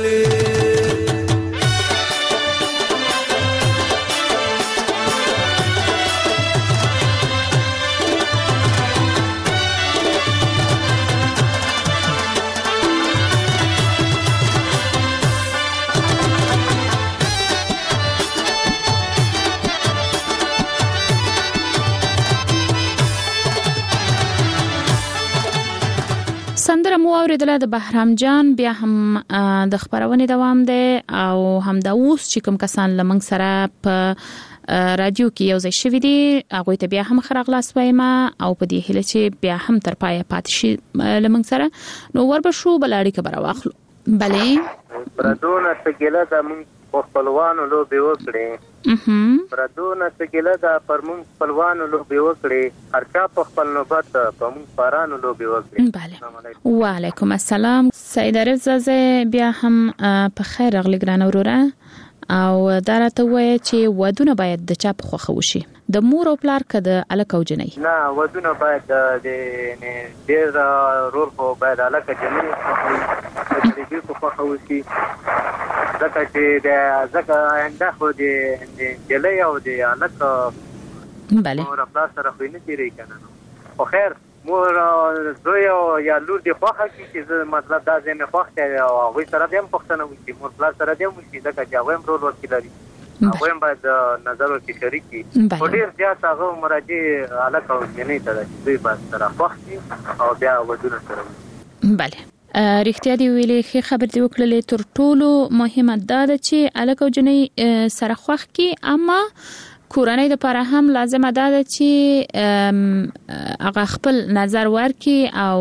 سندره مو اوریدله د بهرام جان بیا هم د خبرونې دوام دی او هم د اوس چې کوم کسان لمنګ سره په رادیو کې یو ځای شوي دي هغه ته بیا هم خراغلاس وایم او په دې هله چې بیا هم تر پایه پاتې شي لمنګ سره نو وربشو بلاړي خبره واخلو بلې
پردونه سګیله د مون خپلوانو لوبي وکړي پردونه سګیله د پرمون خپلوانو لوبي وکړي هرچا په خپل نوبت په مون پارانو لوبي وکړي
بله وعلیکم السلام سید عارف زازه بیا هم په خیر غلی ګران وروره او دا راته وایي چې ودونه باید د چا په خوښه وشي د مور او پلار که د الک او جنۍ
نه ودونه باید د ډېر رول خو باید الک جنۍ په خوښه وشي ځکه چې ځکه آینده خو د جلۍ او د الک
بله
مور پلار سره خو نه تېرېږي که نه خو خیر مور زوی یا لور دې خوښه کړي چې مطلب دا ځای مې خوښ دی او هغوی سره دې هم پوښتنه وشي مور پلار سره دې هم وشي ځکه چې هغوی هم رول ورکې لري هغوی هم باید نظر ورکې شریک کړي خو ډېر زیات هغه مراجع هلک او نجلۍ ته ده چې دوی باید سره خوښ شي او بیا ودونه سره وشي
بله رښتیا دی ویلې ښه خبر دی وکړلې تر ټولو مهمه دا ده چې الک او جنۍ سره خوښ کړي اما کورنۍ د لپاره هم لازمه ده چې هغه خپل نظر ورکړي او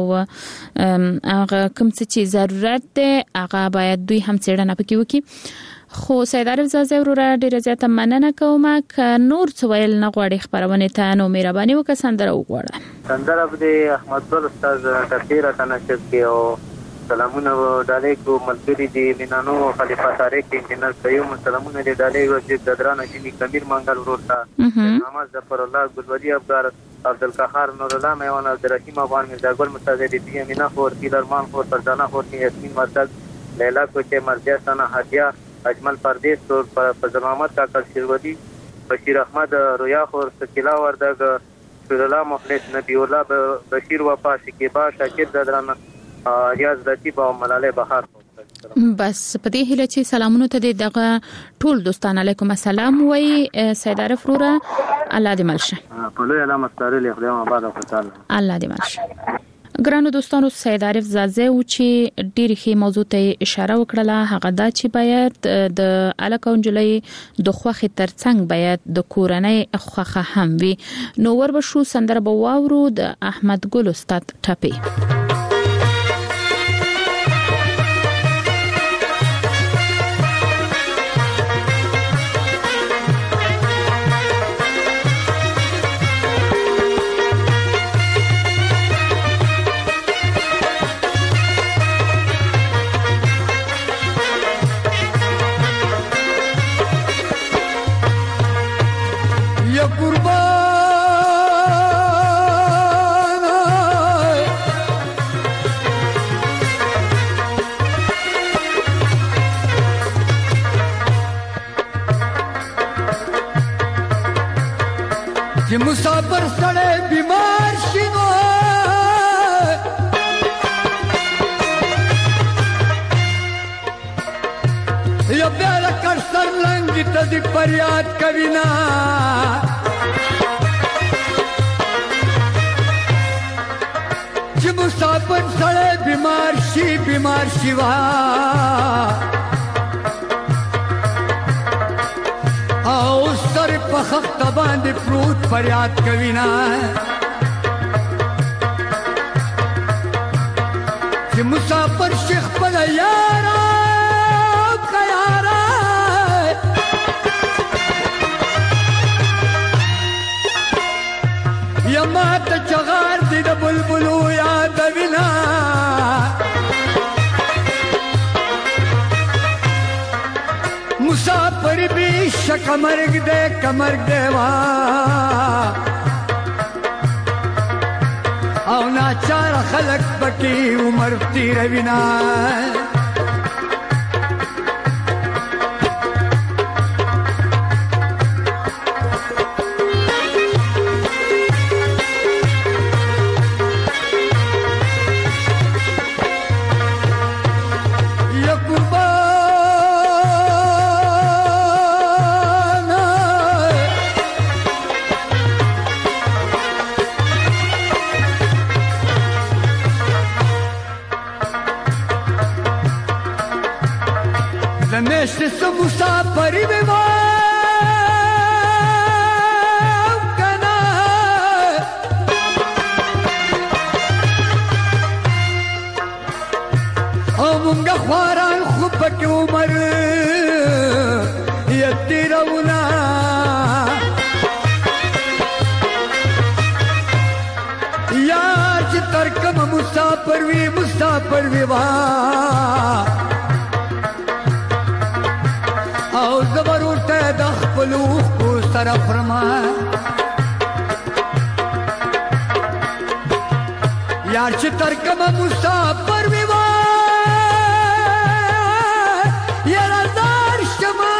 هغه کوم څه چې ضرورت دی هغه باید دوی هم څېړنه پکې وکړي خو سید عارف زازه وروره ډیره زیاته مننه کوم که نور څه ویل نه غواړي خبرونه ته نو مهرباني وکړه سندره وغواړه
سندره به احمد ګل استاد تفسیر تنشد کې او سلامونه ډالې کو ملګری دی مینانو خلیفہ طارق انجینر قیوم سلامونه دی ډالې وزیر ددران جنی کمیر منګل ورتا محمد ظفر الله ګلوری افغار عبدالقهار نور الله میوان عبدالرحیم افغان مرزا ګل مستعد دی مینا خور پیلرمان خور فرزانه خور یاسمین مرتض لیلا کوچه مرزا سنا هدیه اجمل پردیس اور فضل محمد کاکل شیروی بشیر احمد رویا خور سکیلا وردگ شیر الله مخلص نبی الله بشیر وفا شکیبا شاکر ددران ریاض لطیف او ملاله بهار
بس په دې هله چې سلامونه ته دغه ټول دوستان علیکم السلام وای سید عارف وروره الله دې ملشه
په لوی علامه ستاره له خدای آباد او خوشاله
الله دې ملشه ګرانو دوستانو سید عارف زازه او چې ډېری ښه موضوع ته اشاره وکړه هغه دا چې باید د الک او جلۍ د خوخه ترڅنګ باید د کورنۍ خوخه هم وي نو وربشو سندره بواورو د احمد ګل استاد ټپي
مسافر سړی بیمار شي نو یا بیا لکړ سر لنګي ته دې فریاد کوي نه چې مسافر سړی بیمار شي وا او سر په خخته باندې پروت فریاد کوي نه چې مسافر شیخ خپل یارا یا ما ته چغار دي د بلبلو یادوینا مسافر بی شک مرګ دې وا او ناچار خلق پکې عمر تیروینا مسافری میں کنا او مونږه خواران خو پکې عمر یتیرونا یا چې ترکم مسافر وی وا او زبر ورته د خپل خو سره فرما یار چې ترکم مسافر وی وا یار زار شما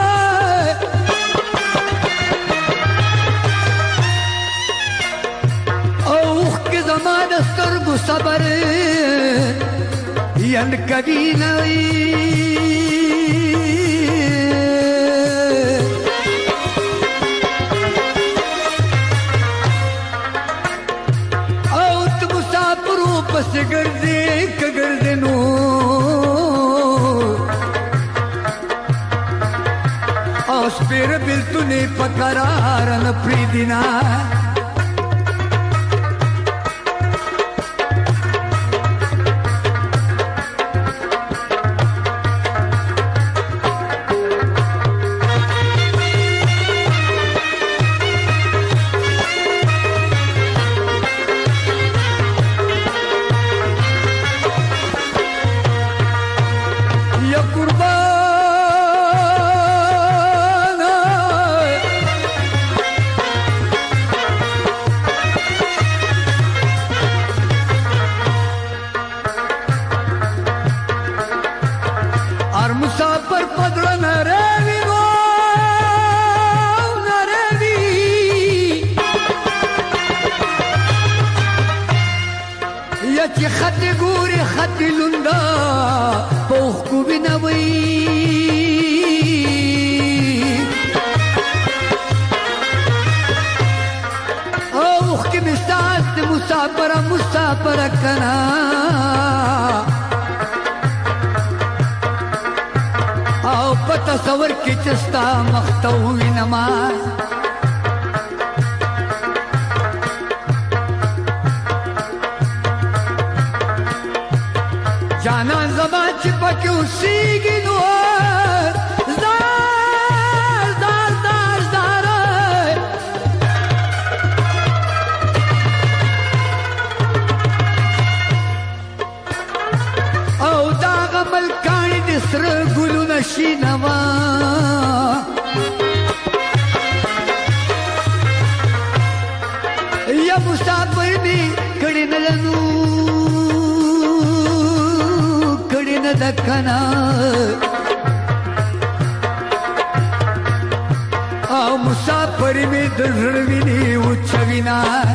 او که زمانه سترګو صبر ین کوي نه ګرځي نو او سپیر بلتونی پکرار نه پریدینا مسافر کنا او پتا تصور کې چستا مختو وینما جانا زما چې پکې اوسېږي نو سر ګلو نشینوا یا مسافر می کړي نلنو کړي نه دکنا او مسافر می د زړه ویني او چوینا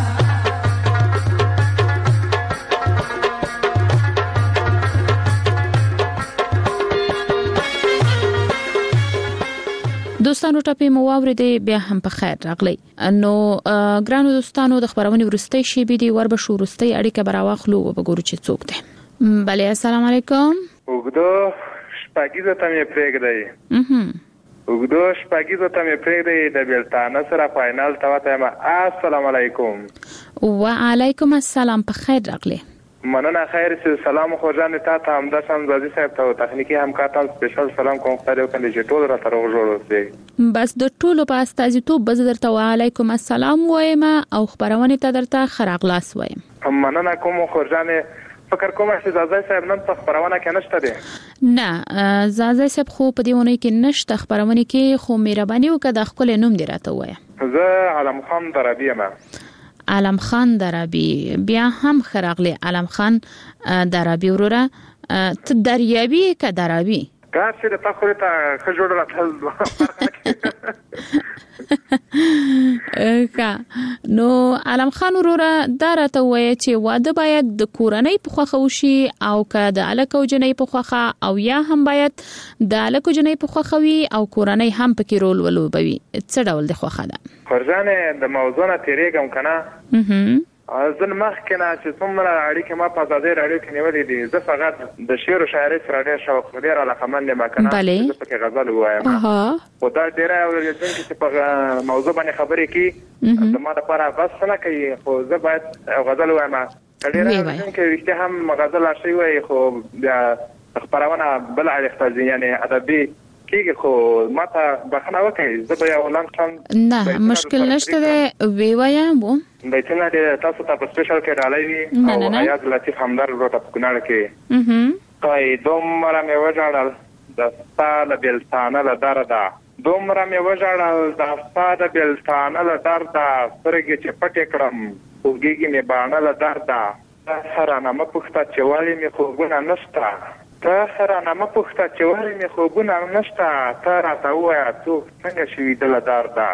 دوستانو ټاپې مو واوریدې بیا هم په خیر راغلی نو ګرانو دوستانو د خبرونې ورستۍ شی بي دي ور به شو ورستۍ اړیکه براواخلو او وګورو چې څوک دی بله السلام علیکم
وګدو شپږیزه ته مې پرېږدی وګدو شپږیزه ته مې پرېږدی د بیلتانه سره فاینل ته وته السلام علیکم
وعلیکم السلام په خیر راغلی
مننه خیر سي سلام خو جان ته هم د سم غازی صاحب ته تخنیکی همکار ته سپیشل سلام کوم خدای کنه چې ټول را تر وژړو دي
بس د ټولو په استازیتوب بز درته وعلیکم السلام وایم او خبرونه ته درته خراغلاس وایم
مننه کوم خو جان فکر کوم چې زازای صاحب نن په خبرونه کې نشته دي
نه زازای صاحب خو په دیونه کې نشته خبرونه کې خو مهرباني وکړه د خپل نوم دی راته وایم
زه علم خان درابی ما
علم خان درابی بیا هم خراغلی علم خان درابی وروره ته دریابی که درابی
کار چې د تاسو ته خجوړ راځل
نو علم خان وروره دا راته وایي چې واده باید د کورنۍ په خوخه وشي او که د الکو جنۍ په خوخه او یا هم باید د الکو جنۍ په خوخه وي او کورنۍ هم پکې رول ولوبوي څه ډول د خوخه ده
خرجانه د موضوع نه تیریږم کنه ځن مخکې نه چې څومره اړیکې ما په ازادۍ راډیو کې نیولې دي زه فقط د شعر او شاعرۍ سره ډېر شوق ډېر علاقمند یم کنه زه پکې غزل وایم خو دا ډېره اورېدونکي چې په موضوع باندې خبرې کوي زما دپاره بس نه کوي خو زه باید غزل وایم ډېره اورېدونکي رښتیا هم غزل شوی وایي خو بیا خپرونه بل اړخ ته ځي یعنې ادبي کېږي خو ما ته بخښنه وکړئ زه به یو لنډ
نه مشکل نشته دی وی وایم
بیتونه د تاسو ته په سپیشل کې ډالۍ وي او ایاز لطیف همدرد ورته په کونړ کې کوي دومره مې وژړل د ستا له بېلتانه له درده دومره مې وژړل د ستا د بېلتانه له درده سترګې چې پټې کړم خوږېږي مې باڼه له درده ته رانه مه پوښته چې ولې مې خوبونه نشته ته رانه مه پوښته چې ولې مې خوبونه نشته ته راته ووایه څوک څنګه شوي ده له درده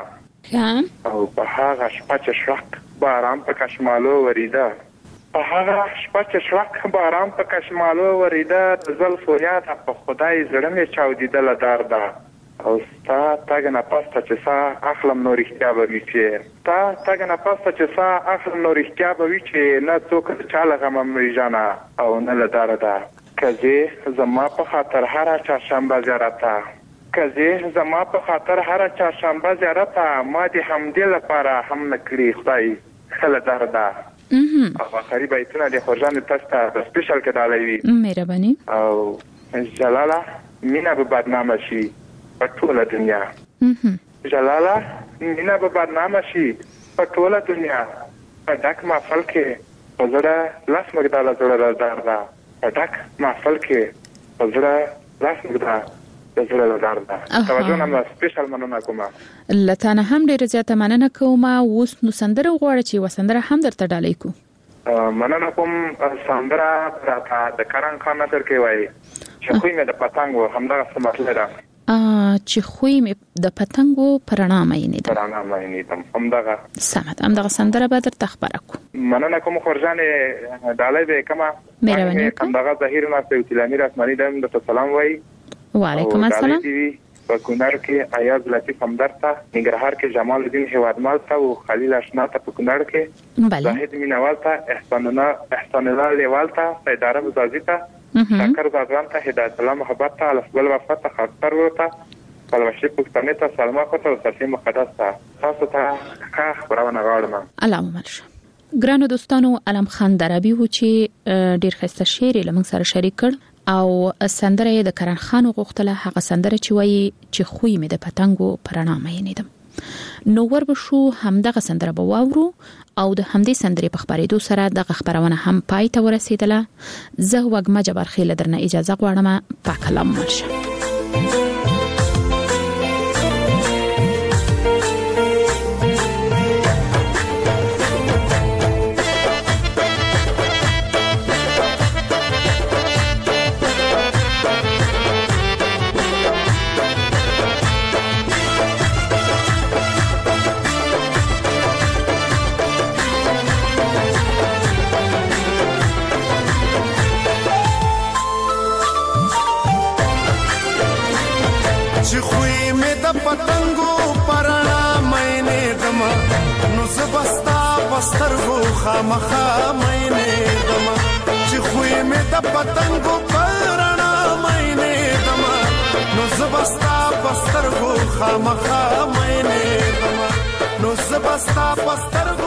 او په هغه شپه چې شړک باران په کشمالو وریده په هغه شپه چې شړک باران په کشمالو وریده د زلفو یاده په خدای زړه مې چاودېده له درده او ستا تګ نه پس ته چې ساه اخلم نو رښتیا به وي چې ستا تګ نه پس ته چې ساه اخلم نو رښتیا به وي چې نه څوک د چا له غمه مري جانه او نه له درده که ځې زما په خاطر هره چهارشنبه زیارته که ځې زما په خاطر هره چهارشنبه زیارته ما د همدې لپاره هم نه کړي خدای ښه له درده او آخري بیتونه د خورجانې تاسو ته په سپیشل کې ډالۍ وي
مهرباني
او جلاله مینه به بدنامه شي په ټوله دنیا جلاله مینه به بدنامه شي په ټوله دنیا په ډک محفل کې په زړه لاس مږداله زړه له درده په ډک محفل کې په زړه لاس مږداله زړه له درده توجه نه سپیشل مننه کوم
لته هم ډیره زیاته مننه کوم اوس نو سندره غواړي چې وسندره هم درته ډالۍ کو
مننه کوم سندره راته د کرن خان نظر کې وایي چې خوې مې د پتنګو همدغه څه مطلب ده
چې خوې مې د پتنګو پرانا مې نه
همدغه
سمت همدغه سندره به درته خبره کو
مننه کوم خورجانې ډالۍ به کما
مهرباني
همدغه ظهیر ناصر تلانی رسمانی دم د سلام وایي
وعلیکم السلام
په کونړ کې ایاز لطیف همدرد ته ننګرهار کې جمال الدین هیوادمل ته او خلیل اشنا ته په کونړ کې زاهد مینوال ته احسان الله لیوال ته اداره مزازي ته شاکر زادوان ته هدایت الله محبت ته الفضل وفات ته خاطر ورته پلوشي پښتنې ته سلمہ کوته او صفي مقدس ته تاسو ته ښه خبرونه غواړم
الله مرشه ګرانو دوستانو علم خان درابی و چې ډیر ښه شعر لمن سره شریک کړ او سندره د کرن خان غوښتله هغه سندره چې وایي چې خوې مې د پتنګو پرانا مې نیدم نو وربشو همدغه سندره به واورو او د همدې سندرې په خبرېدو سره دغه خبرونه هم پای ته ورسېدله زه وګمه جبر خیله درنه اجازه غواړم پاک کلام مرشه
د پتنګو پرانا مینه دما نو زبستا پسترغو خامخا مینه دما چې خوې مې د پتنګو پرانا مینه دما نو زبستا پسترغو خامخا مینه دما نو زبستا پسترغو